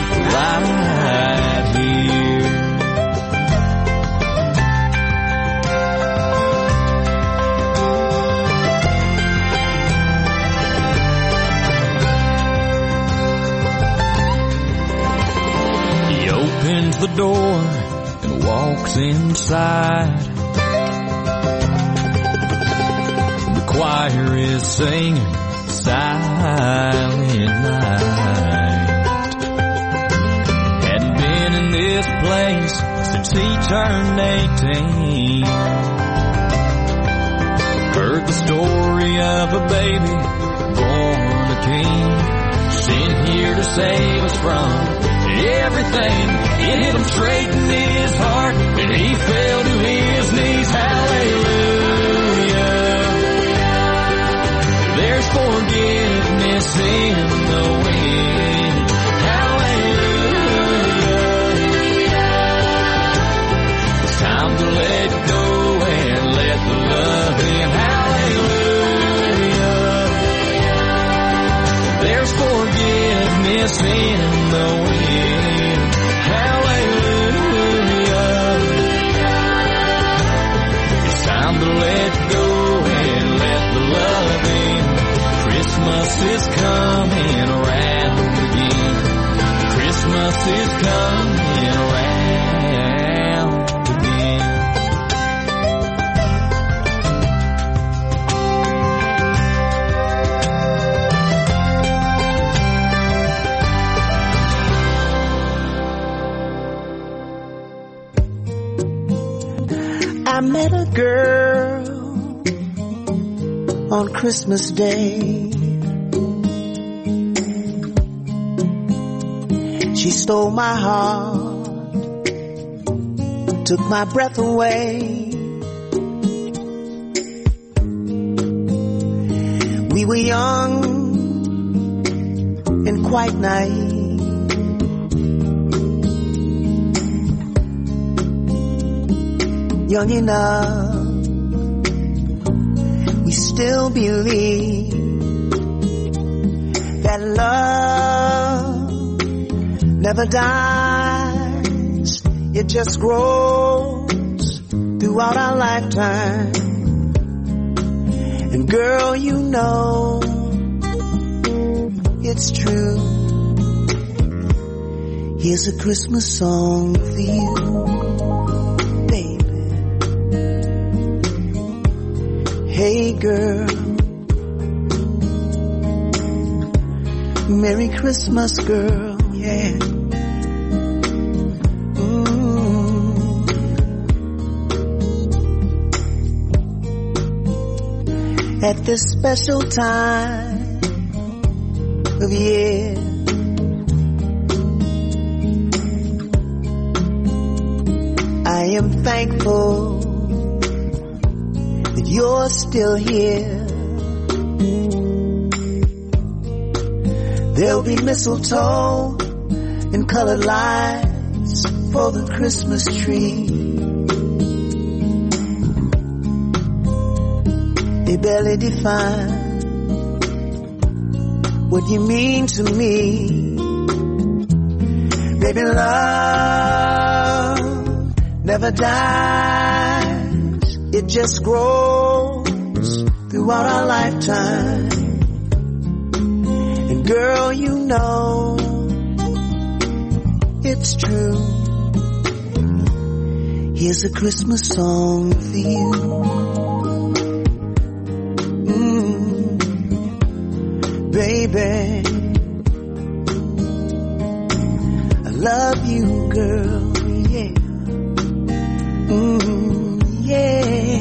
right here. Opens the door and walks inside. The choir is singing Silent Night. Hadn't been in this place since he turned 18. Heard the story of a baby born a king, sent here to save us from everything. It hit him straight in his heart and he fell to his knees. Hallelujah, there's forgiveness in the wind. Hallelujah, it's time to let go and let the love in. Hallelujah, there's forgiveness in the wind. Hallelujah, it's time to let go and let the love in. Christmas is coming around again. Christmas is coming around again. I met a girl on Christmas Day. She stole my heart, took my breath away. We were young and quite naive. Young enough, we still believe that love never dies. It just grows throughout our lifetime. And girl, you know it's true. Here's a Christmas song for you. Hey girl, Merry Christmas girl, yeah. at this special time of year. I am thankful that you're still here. There'll be mistletoe and colored lights for the Christmas tree. They barely define what you mean to me. Baby, love never dies. It just grows throughout our lifetime. And girl, you know it's true. Here's a Christmas song for you. Baby, I love you, girl, yeah. Yeah.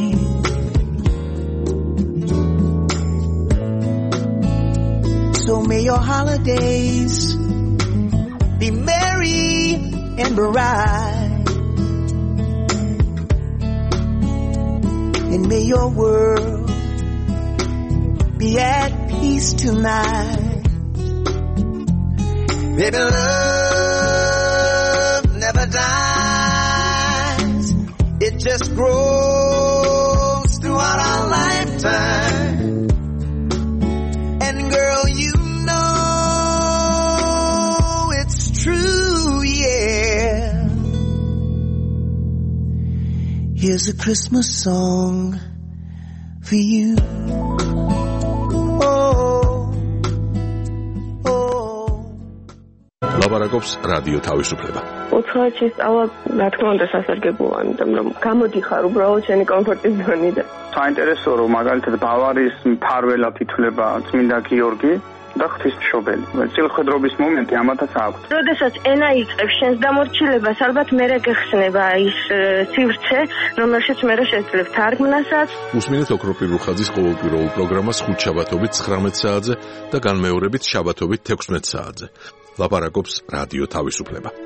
So may your holidays be merry and bright, and may your world be at peace tonight. Baby, love never dies. It just grows throughout our lifetime. And girl, you know it's true, yeah. Here's a Christmas song for you. ლაპარაკობს რადიო თავისუფლება. უცხოეთში სწავლა, რა თქმა უნდა, სასარგებლოა, იმიტომ რომ გამოდიხარ უბრალოდ შენი კომფორტის ზონიდან. საინტერესო რომ მაგალითად ბავარიის მფარველად ითვლება წმინდა გიორგი და ღვთისმშობელი. წილხვედრობის მომენტი ამათაც აქვს. როდესაც ენა იწყებს შენს დამორჩილებას, ალბათ მერე გეხსნება ის სივრცე, რომელშიც მერე შეძლებ თარგმნასაც. უსმინეთ ოქროპირ რუხაძის ყოველკვირეულ პროგრამას ხუთშაბათობით 19 საათზე და განმეორებით შაბათობით 16 საათზე. ლაპარაკობს რადიო თავისუფლება.